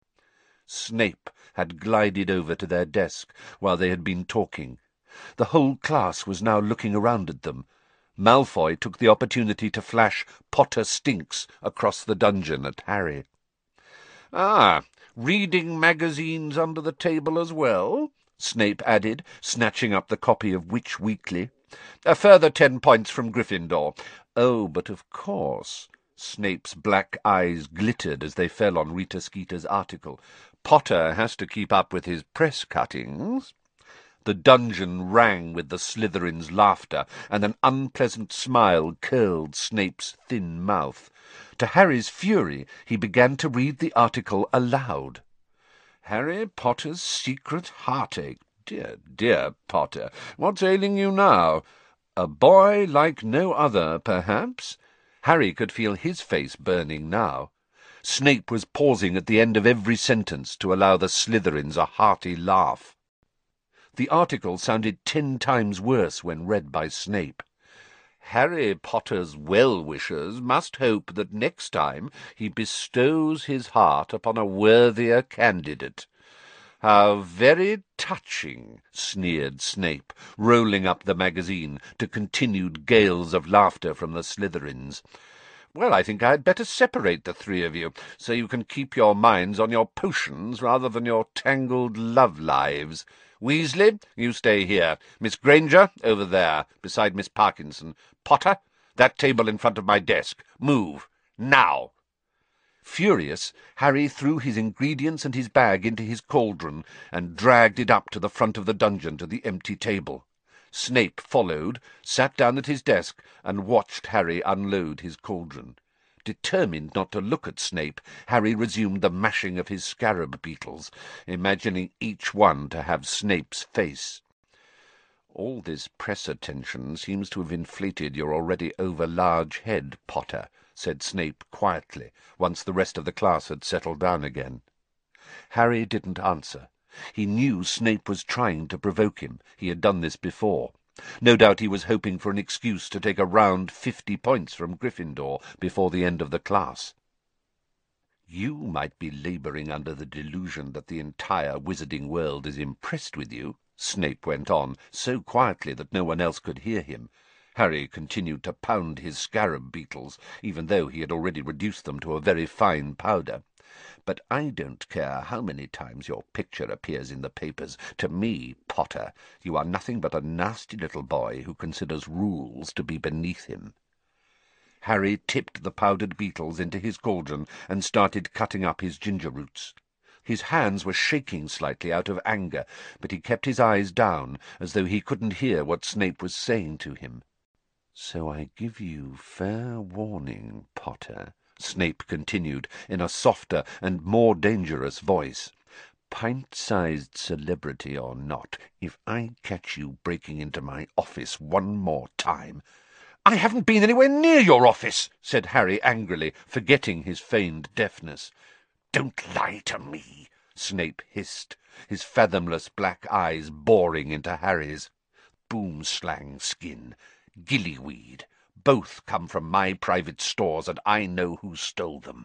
Snape had glided over to their desk while they had been talking. The whole class was now looking around at them. Malfoy took the opportunity to flash "Potter stinks" across the dungeon at Harry. "Ah, reading magazines under the table as well?" Snape added, snatching up the copy of Witch Weekly. "A further 10 points from Gryffindor. Oh, but of course—" Snape's black eyes glittered as they fell on Rita Skeeter's article. "Potter has to keep up with his press cuttings." The dungeon rang with the Slytherin's laughter, and an unpleasant smile curled Snape's thin mouth. To Harry's fury, he began to read the article aloud. "Harry Potter's secret heartache. Dear, dear Potter, what's ailing you now? A boy like no other, perhaps?" Harry could feel his face burning now. Snape was pausing at the end of every sentence to allow the Slytherins a hearty laugh. The article sounded 10 times worse when read by Snape. "Harry Potter's well-wishers must hope that next time he bestows his heart upon a worthier candidate." "How very touching," sneered Snape, rolling up the magazine, to continued gales of laughter from the Slytherins. "Well, I think I had better separate the 3 of you, so you can keep your minds on your potions rather than your tangled love lives. Weasley, you stay here. Miss Granger, over there, beside Miss Parkinson. Potter, that table in front of my desk. Move. Now." Furious, Harry threw his ingredients and his bag into his cauldron and dragged it up to the front of the dungeon to the empty table. Snape followed, sat down at his desk, and watched Harry unload his cauldron. Determined not to look at Snape, Harry resumed the mashing of his scarab beetles, imagining each one to have Snape's face. "All this press attention seems to have inflated your already over-large head, Potter," said Snape quietly, once the rest of the class had settled down again. Harry didn't answer. He knew Snape was trying to provoke him. He had done this before. No doubt he was hoping for an excuse to take a round 50 points from Gryffindor before the end of the class. "You might be labouring under the delusion that the entire wizarding world is impressed with you," Snape went on, so quietly that no one else could hear him. Harry continued to pound his scarab beetles, even though he had already reduced them to a very fine powder. "But I don't care how many times your picture appears in the papers. To me, Potter, you are nothing but a nasty little boy who considers rules to be beneath him." Harry tipped the powdered beetles into his cauldron and started cutting up his ginger roots. His hands were shaking slightly out of anger, but he kept his eyes down, as though he couldn't hear what Snape was saying to him. "So I give you fair warning, Potter," Snape continued, in a softer and more dangerous voice. "Pint-sized celebrity or not, if I catch you breaking into my office one more time—" "I haven't been anywhere near your office," said Harry angrily, forgetting his feigned deafness. "Don't lie to me," Snape hissed, his fathomless black eyes boring into Harry's. "Boomslang skin, gillyweed, both come from my private stores, and I know who stole them."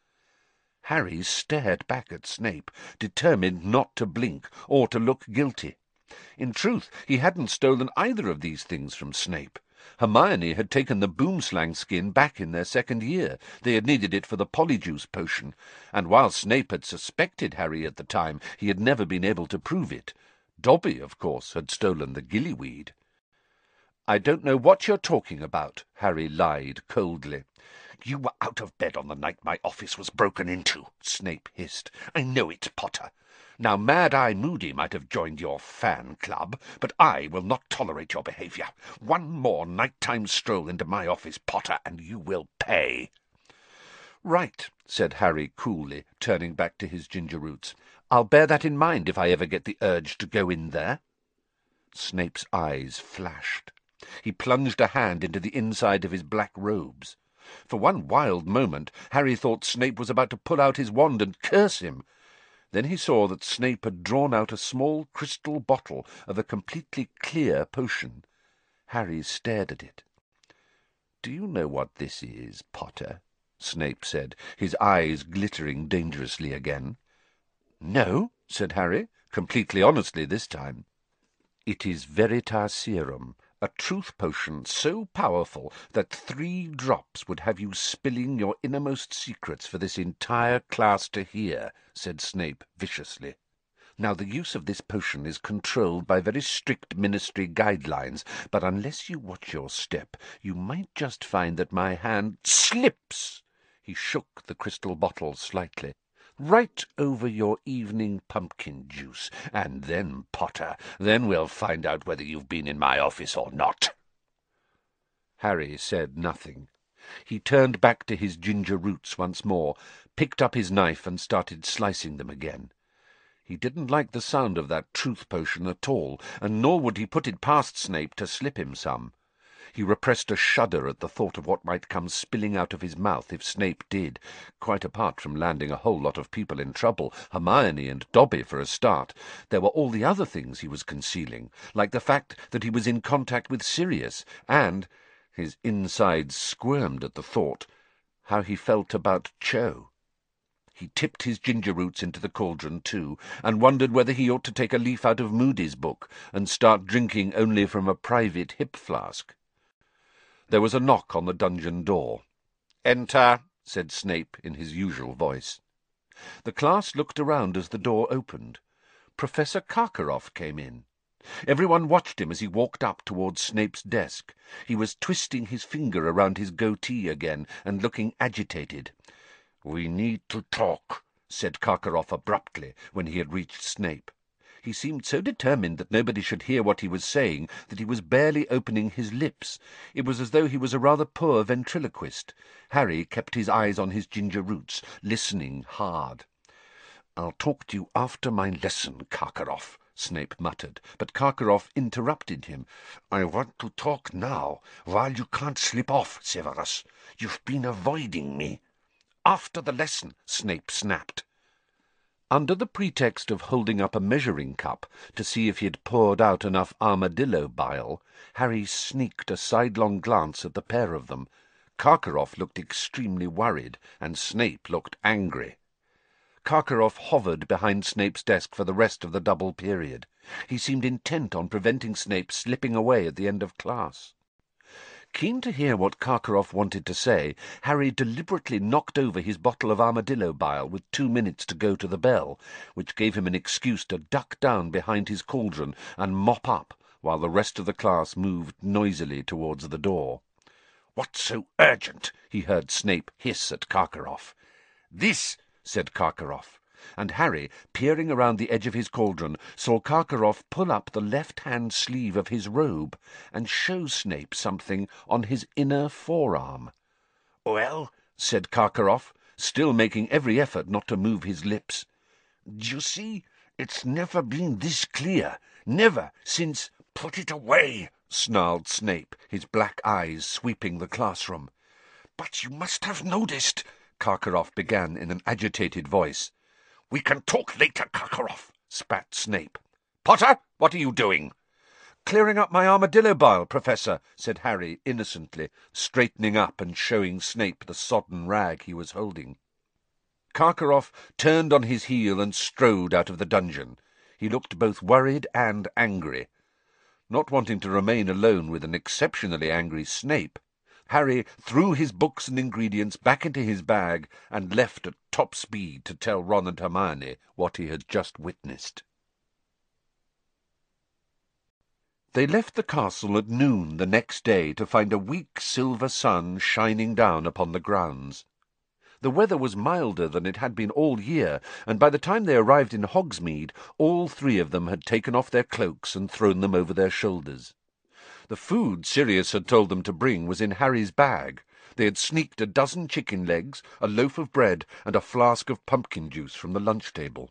Harry stared back at Snape, determined not to blink or to look guilty. In truth, he hadn't stolen either of these things from Snape. Hermione had taken the boomslang skin back in their second year. They had needed it for the polyjuice potion, and while Snape had suspected Harry at the time, he had never been able to prove it. Dobby, of course, had stolen the gillyweed. "I don't know what you're talking about," Harry lied coldly. "You were out of bed on the night my office was broken into," Snape hissed. "I know it, Potter. Now, Mad-Eye Moody might have joined your fan club, but I will not tolerate your behaviour. One more night-time stroll into my office, Potter, and you will pay." "Right," said Harry coolly, turning back to his ginger roots. "I'll bear that in mind if I ever get the urge to go in there." Snape's eyes flashed. He plunged a hand into the inside of his black robes. For one wild moment Harry thought Snape was about to pull out his wand and curse him. Then he saw that Snape had drawn out a small crystal bottle of a completely clear potion. Harry stared at it. "Do you know what this is, Potter?" Snape said, his eyes glittering dangerously again. "No," said Harry, completely honestly this time. "It is Veritaserum, a truth potion so powerful that 3 drops would have you spilling your innermost secrets for this entire class to hear," said Snape viciously. "Now, the use of this potion is controlled by very strict ministry guidelines, but unless you watch your step, you might just find that my hand slips." He shook the crystal bottle slightly. "Right over your evening pumpkin juice, and then, Potter, then we'll find out whether you've been in my office or not." Harry said nothing. He turned back to his ginger roots once more, picked up his knife and started slicing them again. He didn't like the sound of that truth potion at all, and nor would he put it past Snape to slip him some. He repressed a shudder at the thought of what might come spilling out of his mouth if Snape did, quite apart from landing a whole lot of people in trouble, Hermione and Dobby for a start. There were all the other things he was concealing, like the fact that he was in contact with Sirius, and, his insides squirmed at the thought, how he felt about Cho. He tipped his ginger roots into the cauldron too, and wondered whether he ought to take a leaf out of Moody's book and start drinking only from a private hip flask. There was a knock on the dungeon door. "Enter," said Snape in his usual voice. The class looked around as the door opened. Professor Karkaroff came in. Everyone watched him as he walked up towards Snape's desk. He was twisting his finger around his goatee again and looking agitated. "We need to talk," said Karkaroff abruptly when he had reached Snape. He seemed so determined that nobody should hear what he was saying that he was barely opening his lips. It was as though he was a rather poor ventriloquist. Harry kept his eyes on his ginger roots, listening hard. "I'll talk to you after my lesson, Karkaroff," Snape muttered, but Karkaroff interrupted him. "I want to talk now, while you can't slip off, Severus. You've been avoiding me." "After the lesson," Snape snapped. Under the pretext of holding up a measuring cup to see if he had poured out enough armadillo bile, Harry sneaked a sidelong glance at the pair of them. Karkaroff looked extremely worried, and Snape looked angry. Karkaroff hovered behind Snape's desk for the rest of the double period. He seemed intent on preventing Snape slipping away at the end of class. Keen to hear what Karkaroff wanted to say, Harry deliberately knocked over his bottle of armadillo bile with 2 minutes to go to the bell, which gave him an excuse to duck down behind his cauldron and mop up while the rest of the class moved noisily towards the door. "What's so urgent?" he heard Snape hiss at Karkaroff. "This," said Karkaroff, and Harry, peering around the edge of his cauldron, saw Karkaroff pull up the left-hand sleeve of his robe and show Snape something on his inner forearm. "Well," said Karkaroff, still making every effort not to move his lips. "D'you see, it's never been this clear, never since—" "Put it away," snarled Snape, his black eyes sweeping the classroom. "But you must have noticed," Karkaroff began in an agitated voice. "We can talk later, Karkaroff," spat Snape. "Potter, what are you doing?" "Clearing up my armadillo bile, Professor," said Harry innocently, straightening up and showing Snape the sodden rag he was holding. Karkaroff turned on his heel and strode out of the dungeon. He looked both worried and angry. Not wanting to remain alone with an exceptionally angry Snape, Harry threw his books and ingredients back into his bag and left at top speed to tell Ron and Hermione what he had just witnessed. They left the castle at noon the next day to find a weak silver sun shining down upon the grounds. The weather was milder than it had been all year, and by the time they arrived in Hogsmeade, all three of them had taken off their cloaks and thrown them over their shoulders. The food Sirius had told them to bring was in Harry's bag. They had sneaked a dozen chicken legs, a loaf of bread, and a flask of pumpkin juice from the lunch table.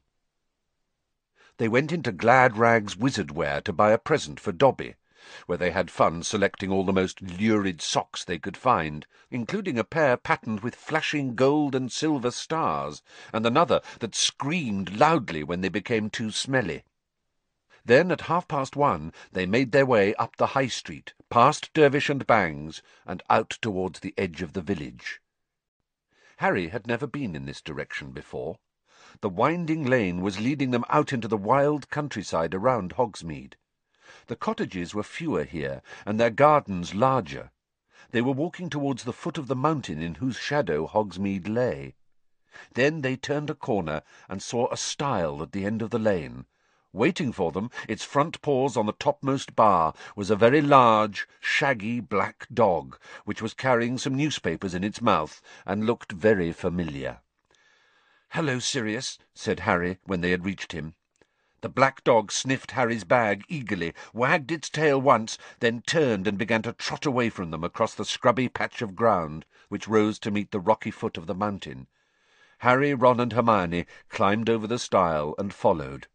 They went into Glad Rags Wizardwear to buy a present for Dobby, where they had fun selecting all the most lurid socks they could find, including a pair patterned with flashing gold and silver stars, and another that screamed loudly when they became too smelly. Then at 1:30 they made their way up the High Street, past Dervish and Bangs, and out towards the edge of the village. Harry had never been in this direction before. The winding lane was leading them out into the wild countryside around Hogsmeade. The cottages were fewer here, and their gardens larger. They were walking towards the foot of the mountain in whose shadow Hogsmeade lay. Then they turned a corner and saw a stile at the end of the lane. Waiting for them, its front paws on the topmost bar, was a very large, shaggy black dog, which was carrying some newspapers in its mouth, and looked very familiar. "Hello, Sirius," said Harry when they had reached him. The black dog sniffed Harry's bag eagerly, wagged its tail once, then turned and began to trot away from them across the scrubby patch of ground which rose to meet the rocky foot of the mountain. Harry, Ron, and Hermione climbed over the stile and followed.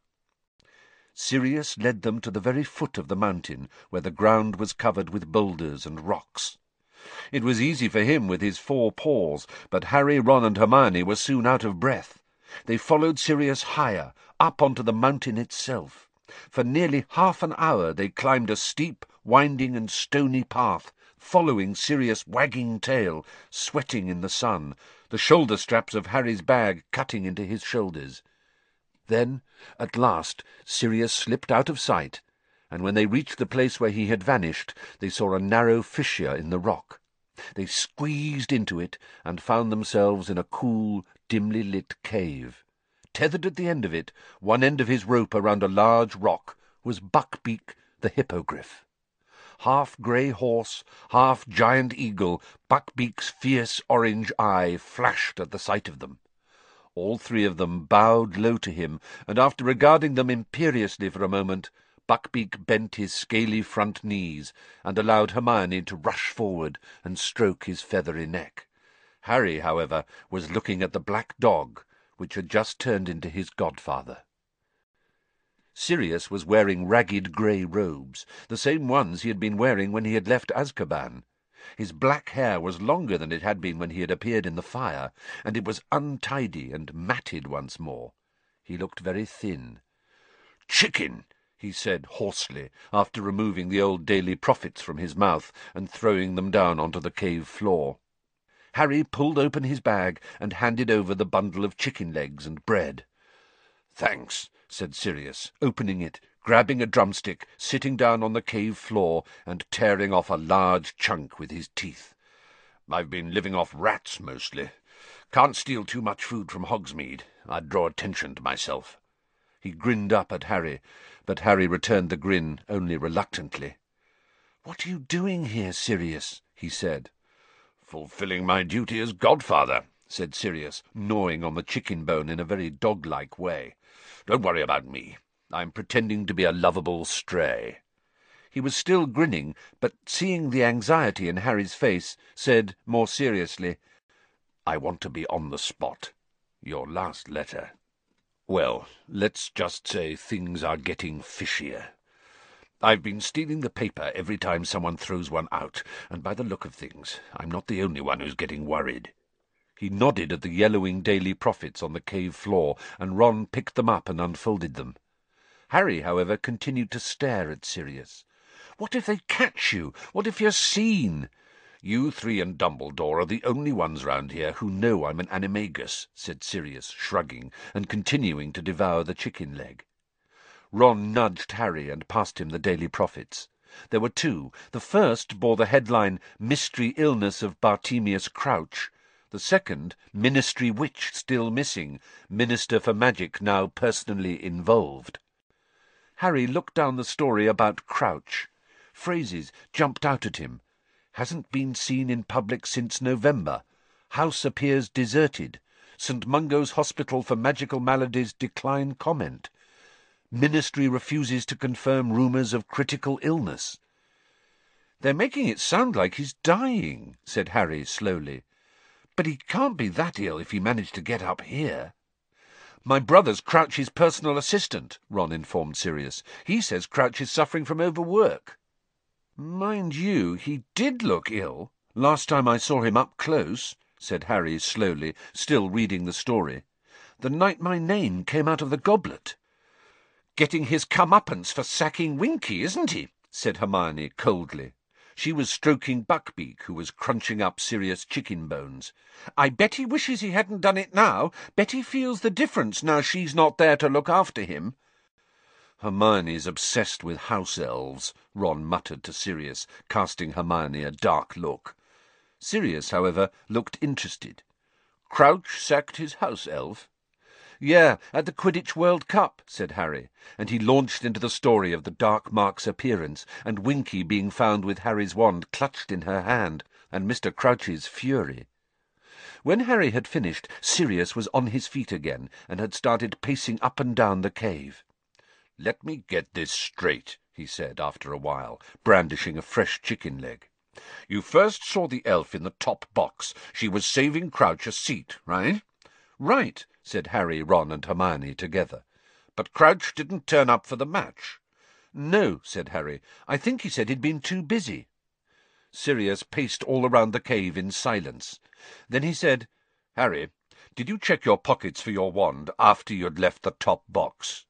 Sirius led them to the very foot of the mountain, where the ground was covered with boulders and rocks. It was easy for him with his 4 paws, but Harry, Ron, and Hermione were soon out of breath. They followed Sirius higher, up onto the mountain itself. For nearly half an hour they climbed a steep, winding and stony path, following Sirius' wagging tail, sweating in the sun, the shoulder straps of Harry's bag cutting into his shoulders. Then, at last, Sirius slipped out of sight, and when they reached the place where he had vanished, they saw a narrow fissure in the rock. They squeezed into it and found themselves in a cool, dimly lit cave. Tethered at the end of it, one end of his rope around a large rock, was Buckbeak the hippogriff. half grey horse, half giant eagle, Buckbeak's fierce orange eye flashed at the sight of them. All three of them bowed low to him, and after regarding them imperiously for a moment, Buckbeak bent his scaly front knees and allowed Hermione to rush forward and stroke his feathery neck. Harry, however, was looking at the black dog, which had just turned into his godfather. Sirius was wearing ragged grey robes, the same ones he had been wearing when he had left Azkaban. His black hair was longer than it had been when he had appeared in the fire, and it was untidy and matted once more. He looked very thin. "Chicken!" he said hoarsely, after removing the old Daily Prophets from his mouth and throwing them down onto the cave floor. Harry pulled open his bag and handed over the bundle of chicken legs and bread. "Thanks," said Sirius, opening it, grabbing a drumstick, sitting down on the cave floor and tearing off a large chunk with his teeth. "I've been living off rats mostly. Can't steal too much food from Hogsmeade. I'd draw attention to myself." He grinned up at Harry, but Harry returned the grin only reluctantly. "What are you doing here, Sirius?" he said. "Fulfilling my duty as godfather," said Sirius, gnawing on the chicken bone in a very dog-like way. "Don't worry about me. I'm pretending to be a lovable stray." He was still grinning, but seeing the anxiety in Harry's face, said more seriously, "I want to be on the spot. Your last letter. Well, let's just say things are getting fishier. I've been stealing the paper every time someone throws one out, and by the look of things, I'm not the only one who's getting worried." He nodded at the yellowing Daily Prophets on the cave floor, and Ron picked them up and unfolded them. Harry, however, continued to stare at Sirius. "What if they catch you? What if you're seen?" "You three and Dumbledore are the only ones round here who know I'm an animagus," said Sirius, shrugging, and continuing to devour the chicken leg. Ron nudged Harry and passed him the Daily Prophets. There were two. The first bore the headline, "Mystery Illness of Bartemius Crouch." The second, "Ministry Witch Still Missing. Minister for Magic Now Personally Involved." Harry looked down the story about Crouch. Phrases jumped out at him. "Hasn't been seen in public since November. House appears deserted. St. Mungo's Hospital for Magical Maladies decline comment. Ministry refuses to confirm rumours of critical illness." "They're making it sound like he's dying," said Harry slowly. "But he can't be that ill if he managed to get up here." "My brother's Crouch's personal assistant," Ron informed Sirius. "He says Crouch is suffering from overwork." "Mind you, he did look ill, last time I saw him up close," said Harry slowly, still reading the story. "The night my name came out of the goblet." "Getting his comeuppance for sacking Winky, isn't he?" said Hermione coldly. She was stroking Buckbeak, who was crunching up Sirius chicken bones. "I bet he wishes he hadn't done it now. Bet he feels the difference now she's not there to look after him." "Hermione's obsessed with house elves," Ron muttered to Sirius, casting Hermione a dark look. Sirius, however, looked interested. "Crouch sacked his house elf?" "Yeah, at the Quidditch World Cup," said Harry, and he launched into the story of the Dark Mark's appearance, and Winky being found with Harry's wand clutched in her hand, and Mr. Crouch's fury. When Harry had finished, Sirius was on his feet again, and had started pacing up and down the cave. "Let me get this straight," he said after a while, brandishing a fresh chicken leg. "You first saw the elf in the top box. She was saving Crouch a seat, right?" "Right," said Harry, Ron, and Hermione together. "But Crouch didn't turn up for the match." "No," said Harry. "I think he said he'd been too busy." Sirius paced all around the cave in silence. Then he said, "Harry, did you check your pockets for your wand after you'd left the top box?"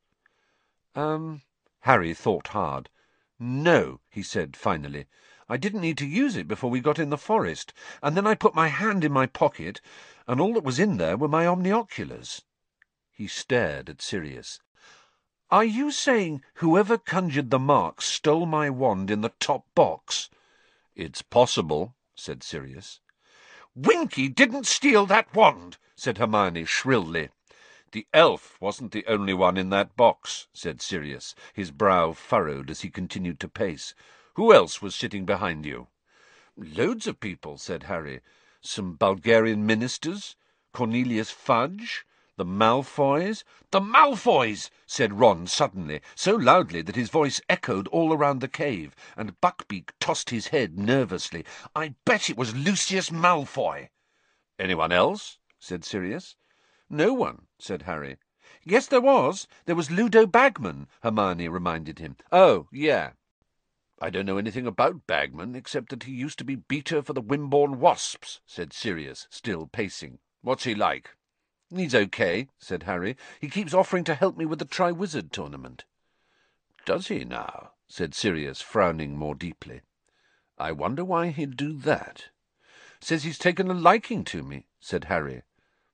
Harry thought hard. "No," he said finally. "I didn't need to use it before we got in the forest, and then I put my hand in my pocket, and all that was in there were my omnioculars." He stared at Sirius. "Are you saying whoever conjured the marks stole my wand in the top box?" "It's possible," said Sirius. "Winky didn't steal that wand," said Hermione shrilly. "The elf wasn't the only one in that box," said Sirius, his brow furrowed as he continued to pace. Who else was sitting behind you?" "Loads of people," said Harry. "Some Bulgarian ministers, Cornelius Fudge, the Malfoys—" "The Malfoys!" said Ron suddenly, so loudly that his voice echoed all around the cave, and Buckbeak tossed his head nervously. "I bet it was Lucius Malfoy." "Anyone else?" said Sirius. "No one," said Harry. "Yes, there was. There was Ludo Bagman," Hermione reminded him. "Oh, yeah. I don't know anything about Bagman, except that he used to be beater for the Wimborne Wasps," said Sirius, still pacing. "What's he like?" "He's okay," said Harry. "He keeps offering to help me with the Triwizard Tournament." "Does he now?" said Sirius, frowning more deeply. "I wonder why he'd do that." "Says he's taken a liking to me," said Harry.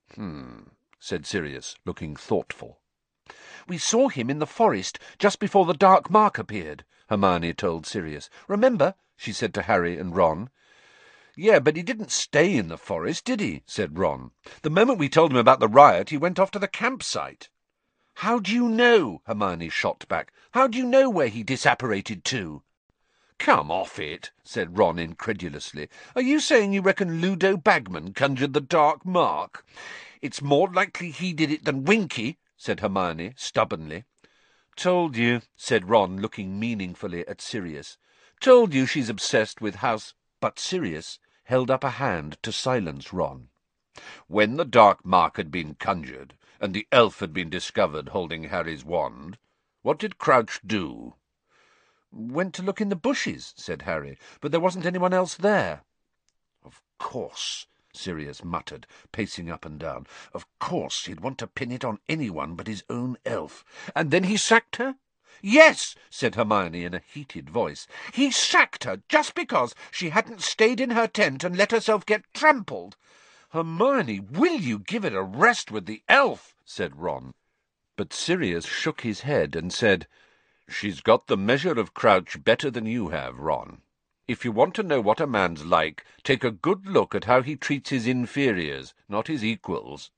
Said Sirius, looking thoughtful. "We saw him in the forest just before the Dark Mark appeared," Hermione told Sirius. "Remember?" she said to Harry and Ron. "Yeah, but he didn't stay in the forest, did he?" said Ron. "The moment we told him about the riot, he went off to the campsite." "How do you know?" Hermione shot back. "How do you know where he disapparated to?" "Come off it," said Ron incredulously. "Are you saying you reckon Ludo Bagman conjured the Dark Mark?" "It's more likely he did it than Winky," said Hermione stubbornly. "Told you," said Ron, looking meaningfully at Sirius. "Told you she's obsessed with House—" But Sirius held up a hand to silence Ron. "When the Dark Mark had been conjured, and the elf had been discovered holding Harry's wand, what did Crouch do?" "Went to look in the bushes," said Harry, "but there wasn't anyone else there." "Of course," Sirius muttered, pacing up and down. "Of course he'd want to pin it on anyone but his own elf. And then he sacked her?" "Yes," said Hermione in a heated voice. "He sacked her just because she hadn't stayed in her tent and let herself get trampled." "Hermione, will you give it a rest with the elf?" said Ron. But Sirius shook his head and said, "She's got the measure of Crouch better than you have, Ron. If you want to know what a man's like, take a good look at how he treats his inferiors, not his equals."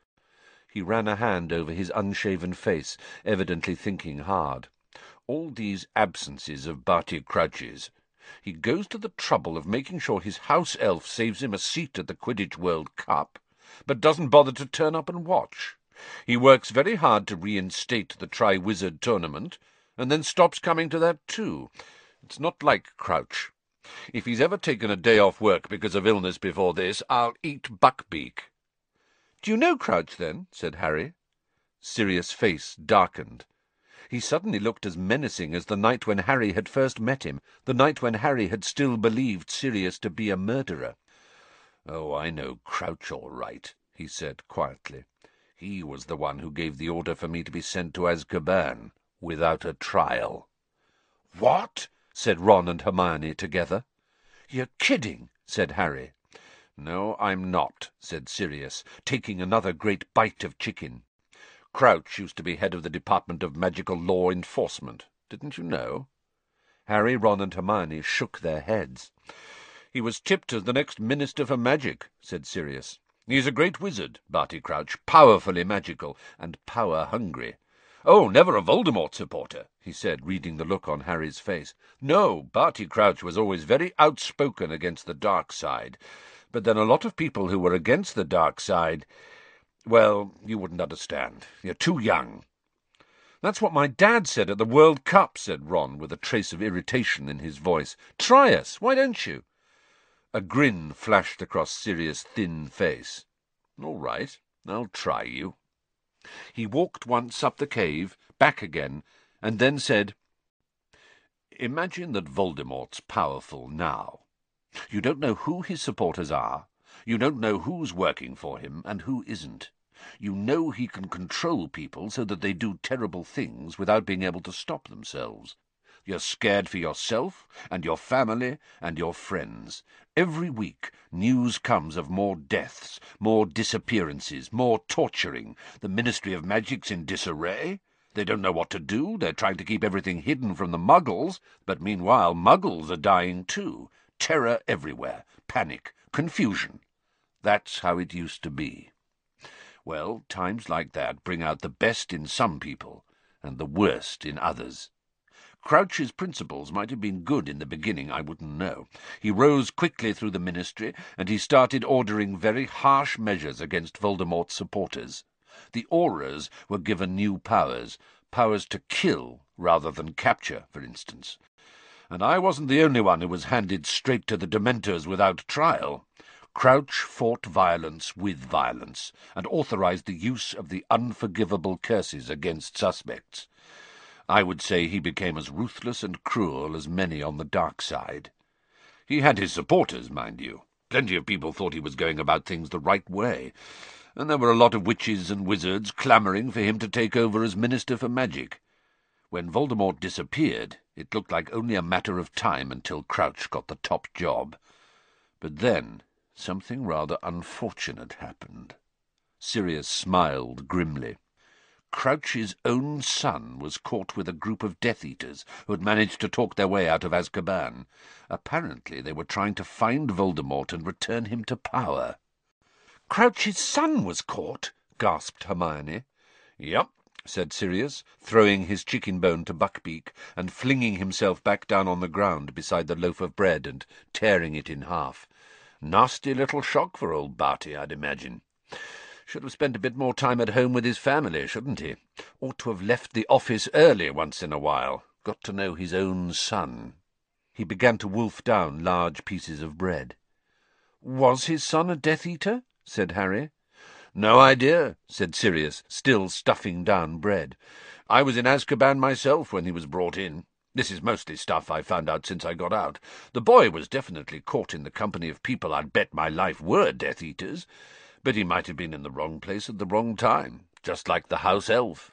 He ran a hand over his unshaven face, evidently thinking hard. "All these absences of Barty Crouch's. He goes to the trouble of making sure his house elf saves him a seat at the Quidditch World Cup, but doesn't bother to turn up and watch. He works very hard to reinstate the Triwizard Tournament, and then stops coming to that too. It's not like Crouch. If he's ever taken a day off work because of illness before this, I'll eat Buckbeak." "Do you know Crouch, then?" said Harry. Sirius' face darkened. He suddenly looked as menacing as the night when Harry had first met him, the night when Harry had still believed Sirius to be a murderer. "Oh, I know Crouch all right," he said quietly. "He was the one who gave the order for me to be sent to Azkaban, without a trial." "What?" said Ron and Hermione together. "You're kidding," said Harry. "No, I'm not," said Sirius, taking another great bite of chicken. "Crouch used to be head of the Department of Magical Law Enforcement. Didn't you know?" Harry, Ron, and Hermione shook their heads. "He was tipped as the next Minister for Magic," said Sirius. "He's a great wizard, Barty Crouch, powerfully magical, and power-hungry. Oh, never a Voldemort supporter," he said, reading the look on Harry's face. "No, Barty Crouch was always very outspoken against the dark side. But then a lot of people who were against the dark side— well, you wouldn't understand. You're too young." "That's what my dad said at the World Cup," said Ron, with a trace of irritation in his voice. "Try us, why don't you?" A grin flashed across Sirius' thin face. "All right, I'll try you." He walked once up the cave, back again, and then said, "Imagine that Voldemort's powerful now. You don't know who his supporters are. You don't know who's working for him and who isn't. You know he can control people so that they do terrible things without being able to stop themselves. You're scared for yourself and your family and your friends. Every week news comes of more deaths, more disappearances, more torturing. The Ministry of Magic's in disarray. They don't know what to do. They're trying to keep everything hidden from the Muggles, but meanwhile Muggles are dying too. Terror everywhere, panic, confusion. That's how it used to be. Well, times like that bring out the best in some people and the worst in others. Crouch's principles might have been good in the beginning, I wouldn't know. He rose quickly through the ministry, and he started ordering very harsh measures against Voldemort's supporters. The Aurors were given new powers to kill rather than capture, for instance. And I wasn't the only one who was handed straight to the Dementors without trial. Crouch fought violence with violence, and authorized the use of the unforgivable curses against suspects. I would say he became as ruthless and cruel as many on the dark side. He had his supporters, mind you. Plenty of people thought he was going about things the right way, and there were a lot of witches and wizards clamouring for him to take over as Minister for Magic. When Voldemort disappeared, it looked like only a matter of time until Crouch got the top job. But then something rather unfortunate happened. Sirius smiled grimly. Crouch's own son was caught with a group of Death Eaters who had managed to talk their way out of Azkaban. Apparently they were trying to find Voldemort and return him to power. "Crouch's son was caught?" gasped Hermione. "Yep," said Sirius, throwing his chicken bone to Buckbeak and flinging himself back down on the ground beside the loaf of bread and tearing it in half. "Nasty little shock for old Barty, I'd imagine. Should have spent a bit more time at home with his family, shouldn't he? Ought to have left the office early once in a while. Got to know his own son." He began to wolf down large pieces of bread. "Was his son a Death Eater?" said Harry. "No idea," said Sirius, still stuffing down bread. "I was in Azkaban myself when he was brought in. This is mostly stuff I found out since I got out. The boy was definitely caught in the company of people I'd bet my life were Death Eaters, but he might have been in the wrong place at the wrong time, just like the house elf."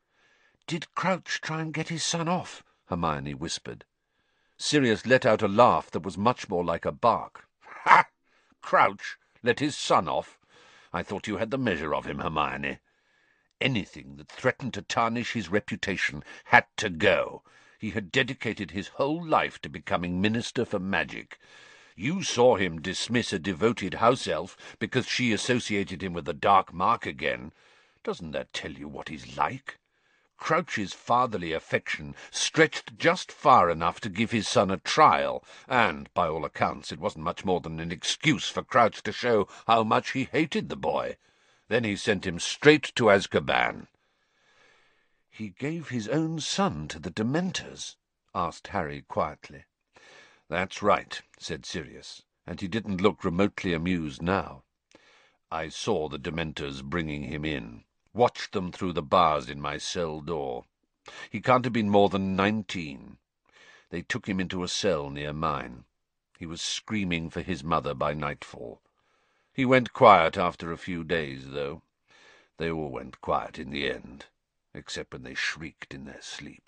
"Did Crouch try and get his son off?" Hermione whispered. Sirius let out a laugh that was much more like a bark. "Ha! Crouch let his son off? I thought you had the measure of him, Hermione. Anything that threatened to tarnish his reputation had to go. He had dedicated his whole life to becoming Minister for Magic. You saw him dismiss a devoted house elf because she associated him with the Dark Mark again. Doesn't that tell you what he's like? Crouch's fatherly affection stretched just far enough to give his son a trial, and, by all accounts, it wasn't much more than an excuse for Crouch to show how much he hated the boy. Then he sent him straight to Azkaban." "He gave his own son to the Dementors?" asked Harry quietly. "That's right," said Sirius, and he didn't look remotely amused now. "I saw the Dementors bringing him in. Watched them through the bars in my cell door. He can't have been more than 19. They took him into a cell near mine. He was screaming for his mother by nightfall. He went quiet after a few days, though. They all went quiet in the end, except when they shrieked in their sleep."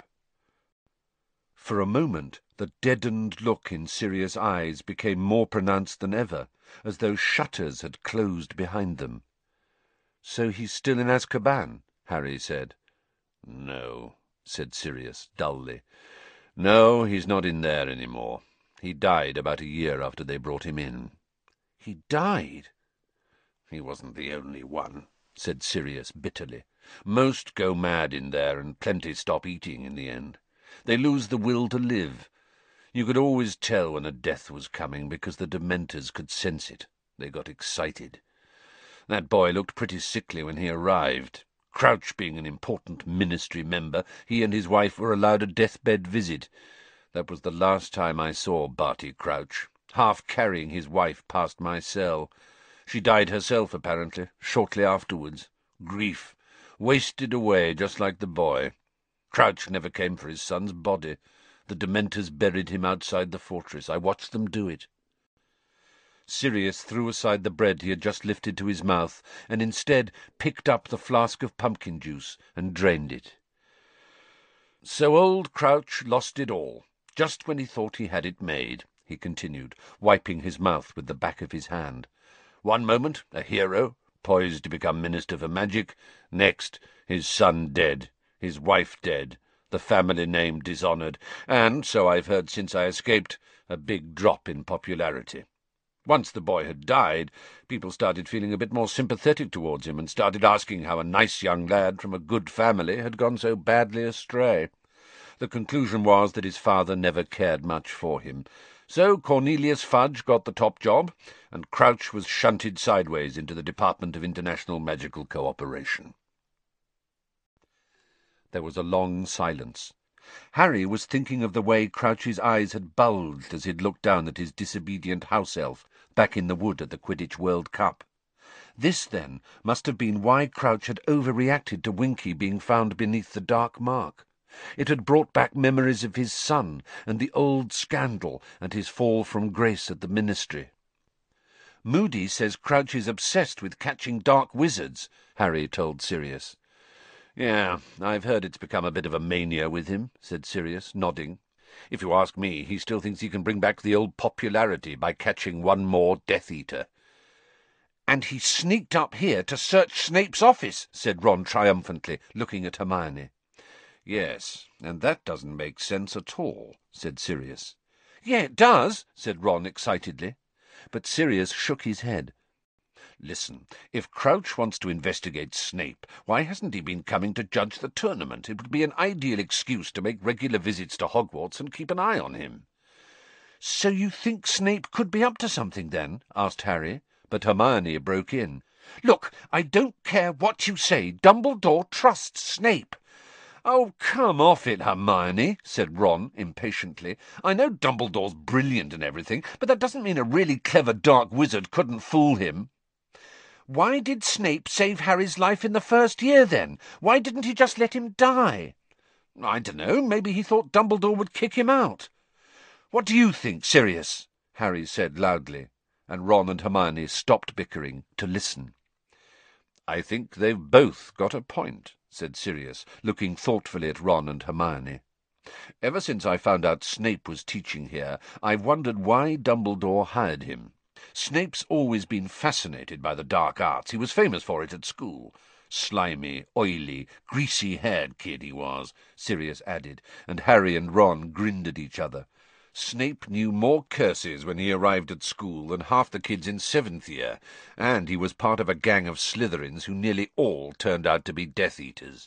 For a moment the deadened look in Sirius' eyes became more pronounced than ever, as though shutters had closed behind them. "So he's still in Azkaban?" Harry said. "No," said Sirius dully. "No, he's not in there any more. He died about a year after they brought him in." "He died?" "He wasn't the only one," said Sirius bitterly. "Most go mad in there, and plenty stop eating in the end. They lose the will to live. You could always tell when a death was coming, because the Dementors could sense it. They got excited. That boy looked pretty sickly when he arrived. Crouch being an important ministry member, he and his wife were allowed a deathbed visit. That was the last time I saw Barty Crouch, half carrying his wife past my cell. She died herself, apparently, shortly afterwards. Grief. Wasted away, just like the boy. Crouch never came for his son's body. The Dementors buried him outside the fortress. I watched them do it." Sirius threw aside the bread he had just lifted to his mouth, and instead picked up the flask of pumpkin juice and drained it. "So old Crouch lost it all, just when he thought he had it made," he continued, wiping his mouth with the back of his hand. "One moment, a hero, poised to become Minister for Magic. Next, his son dead, his wife dead, the family name dishonoured, and, so I've heard since I escaped, a big drop in popularity. Once the boy had died, people started feeling a bit more sympathetic towards him and started asking how a nice young lad from a good family had gone so badly astray. The conclusion was that his father never cared much for him. So Cornelius Fudge got the top job, and Crouch was shunted sideways into the Department of International Magical Cooperation. There was a long silence. Harry was thinking of the way Crouch's eyes had bulged as he'd looked down at his disobedient house-elf back in the wood at the Quidditch World Cup. This, then, must have been why Crouch had overreacted to Winky being found beneath the dark mark. It had brought back memories of his son and the old scandal and his fall from grace at the ministry. "Moody says Crouch is obsessed with catching dark wizards," Harry told Sirius. "Yeah, I've heard it's become a bit of a mania with him," said Sirius, nodding. "If you ask me, he still thinks he can bring back the old popularity by catching one more Death Eater." "And he sneaked up here to search Snape's office," said Ron triumphantly, looking at Hermione. "Yes, and that doesn't make sense at all," said Sirius. "Yeah, it does," said Ron excitedly. But Sirius shook his head. "Listen, if Crouch wants to investigate Snape, why hasn't he been coming to judge the tournament? It would be an ideal excuse to make regular visits to Hogwarts and keep an eye on him." "So you think Snape could be up to something, then?" asked Harry, but Hermione broke in. "Look, I don't care what you say. Dumbledore trusts Snape." "Oh, come off it, Hermione," said Ron impatiently. "I know Dumbledore's brilliant and everything, but that doesn't mean a really clever dark wizard couldn't fool him." "Why did Snape save Harry's life in the first year, then? Why didn't he just let him die?" "I dunno. Maybe he thought Dumbledore would kick him out." "What do you think, Sirius?" Harry said loudly, and Ron and Hermione stopped bickering to listen. "I think they've both got a point," said Sirius, looking thoughtfully at Ron and Hermione. "Ever since I found out Snape was teaching here, I've wondered why Dumbledore hired him. Snape's always been fascinated by the dark arts. He was famous for it at school. Slimy, oily, greasy-haired kid he was," Sirius added, and Harry and Ron grinned at each other. "Snape knew more curses when he arrived at school than half the kids in 7th year, and he was part of a gang of Slytherins who nearly all turned out to be Death Eaters."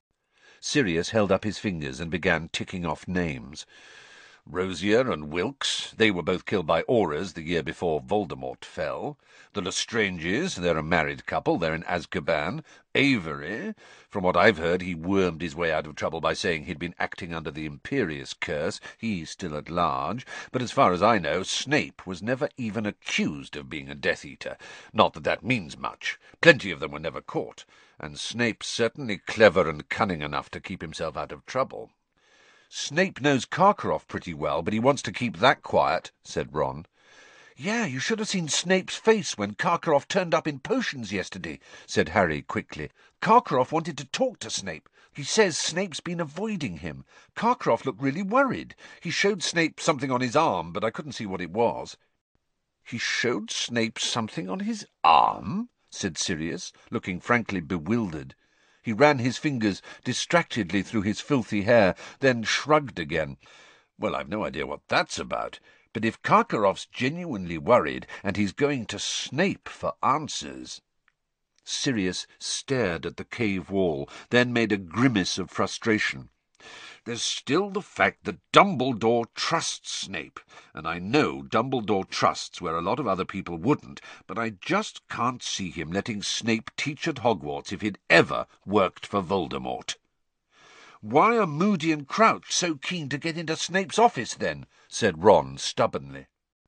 Sirius held up his fingers and began ticking off names. "Rosier and Wilkes, they were both killed by Aurors the year before Voldemort fell. The Lestranges, they're a married couple, they're in Azkaban. Avery, from what I've heard, he wormed his way out of trouble by saying he'd been acting under the Imperius curse. He's still at large. But as far as I know, Snape was never even accused of being a Death Eater. Not that that means much. Plenty of them were never caught, and Snape's certainly clever and cunning enough to keep himself out of trouble." "Snape knows Karkaroff pretty well, but he wants to keep that quiet," said Ron. "Yeah, you should have seen Snape's face when Karkaroff turned up in potions yesterday," said Harry quickly. "Karkaroff wanted to talk to Snape. He says Snape's been avoiding him. Karkaroff looked really worried. He showed Snape something on his arm, but I couldn't see what it was." "He showed Snape something on his arm?" said Sirius, looking frankly bewildered. He ran his fingers distractedly through his filthy hair, then shrugged again. "Well, I've no idea what that's about. But if Karkaroff's genuinely worried, and he's going to Snape for answers—" Sirius stared at the cave wall, then made a grimace of frustration. "There's still the fact that Dumbledore trusts Snape, and I know Dumbledore trusts where a lot of other people wouldn't, but I just can't see him letting Snape teach at Hogwarts if he'd ever worked for Voldemort." "Why are Moody and Crouch so keen to get into Snape's office, then?" said Ron stubbornly.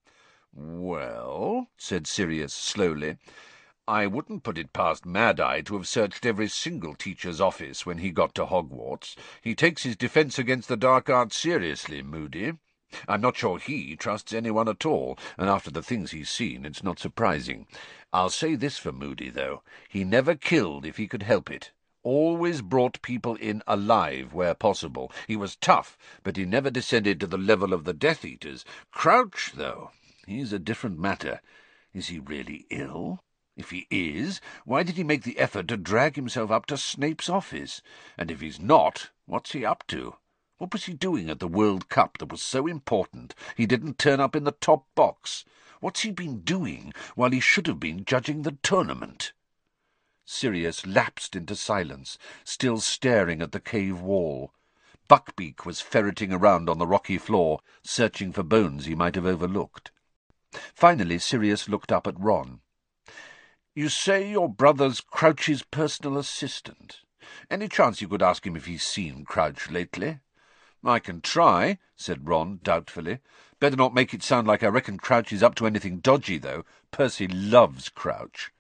"Well," said Sirius slowly, "I wouldn't put it past Mad-Eye to have searched every single teacher's office when he got to Hogwarts. He takes his defence against the dark arts seriously, Moody. I'm not sure he trusts anyone at all, and after the things he's seen, it's not surprising. I'll say this for Moody, though. He never killed if he could help it. Always brought people in alive where possible. He was tough, but he never descended to the level of the Death Eaters. Crouch, though, he's a different matter. Is he really ill? If he is, why did he make the effort to drag himself up to Snape's office? And if he's not, what's he up to? What was he doing at the World Cup that was so important he didn't turn up in the top box? What's he been doing while he should have been judging the tournament?" Sirius lapsed into silence, still staring at the cave wall. Buckbeak was ferreting around on the rocky floor, searching for bones he might have overlooked. Finally Sirius looked up at Ron. "You say your brother's Crouch's personal assistant. Any chance you could ask him if he's seen Crouch lately?" "I can try," said Ron doubtfully. "Better not make it sound like I reckon Crouch is up to anything dodgy, though. Percy loves Crouch.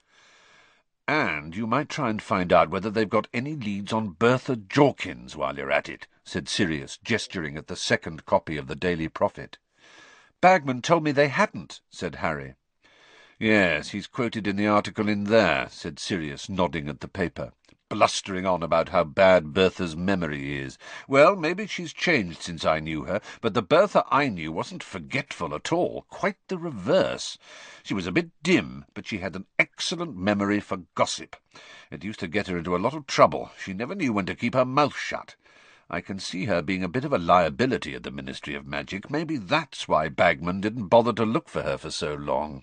And you might try and find out whether they've got any leads on Bertha Jorkins while you're at it," said Sirius, gesturing at the second copy of the Daily Prophet. "Bagman told me they hadn't," said Harry. "Yes, he's quoted in the article in there," said Sirius, nodding at the paper. "Blustering on about how bad Bertha's memory is. Well, maybe she's changed since I knew her, but the Bertha I knew wasn't forgetful at all. Quite the reverse. She was a bit dim, but she had an excellent memory for gossip. It used to get her into a lot of trouble. She never knew when to keep her mouth shut. I can see her being a bit of a liability at the Ministry of Magic. Maybe that's why Bagman didn't bother to look for her for so long."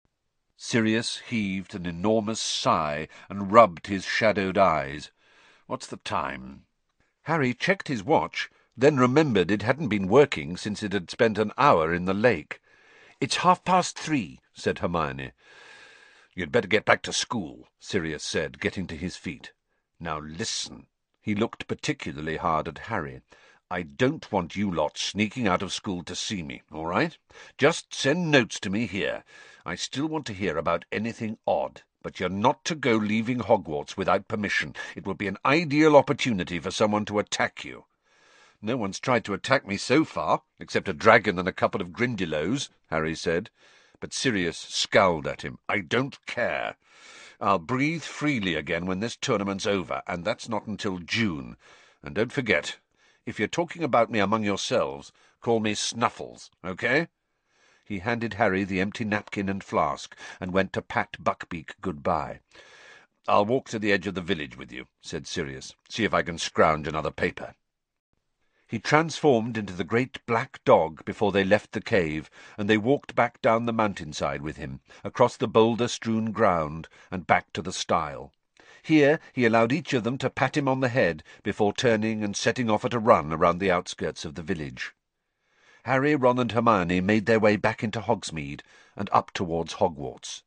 Sirius heaved an enormous sigh and rubbed his shadowed eyes. "What's the time?" Harry checked his watch, then remembered it hadn't been working since it had spent an hour in the lake. "It's 3:30, said Hermione. "You'd better get back to school," Sirius said, getting to his feet. "Now listen." He looked particularly hard at Harry. "I don't want you lot sneaking out of school to see me, all right? Just send notes to me here. I still want to hear about anything odd, but you're not to go leaving Hogwarts without permission. It would be an ideal opportunity for someone to attack you." "No one's tried to attack me so far, except a dragon and a couple of Grindylows," Harry said. But Sirius scowled at him. "I don't care. I'll breathe freely again when this tournament's over, and that's not until June. And don't forget, if you're talking about me among yourselves, call me Snuffles, okay?" He handed Harry the empty napkin and flask, and went to pat Buckbeak good-bye. "I'll walk to the edge of the village with you," said Sirius. "See if I can scrounge another paper." He transformed into the great black dog before they left the cave, and they walked back down the mountainside with him, across the boulder-strewn ground, and back to the stile. Here he allowed each of them to pat him on the head before turning and setting off at a run around the outskirts of the village. Harry, Ron, and Hermione made their way back into Hogsmeade and up towards Hogwarts.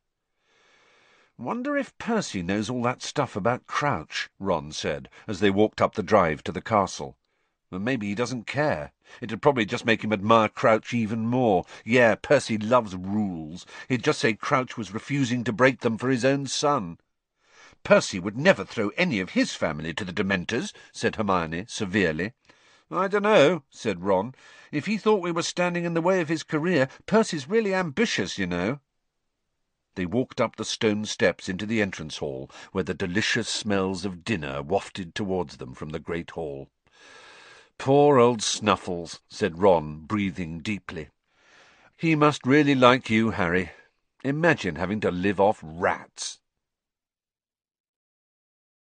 "Wonder if Percy knows all that stuff about Crouch," Ron said, as they walked up the drive to the castle. "Well, maybe he doesn't care. It'd probably just make him admire Crouch even more. Yeah, Percy loves rules. He'd just say Crouch was refusing to break them for his own son." "Percy would never throw any of his family to the Dementors," said Hermione severely. "I dunno," said Ron. "If he thought we were standing in the way of his career, Percy's really ambitious, you know." They walked up the stone steps into the entrance hall, where the delicious smells of dinner wafted towards them from the great hall. "Poor old Snuffles," said Ron, breathing deeply. "He must really like you, Harry. Imagine having to live off rats."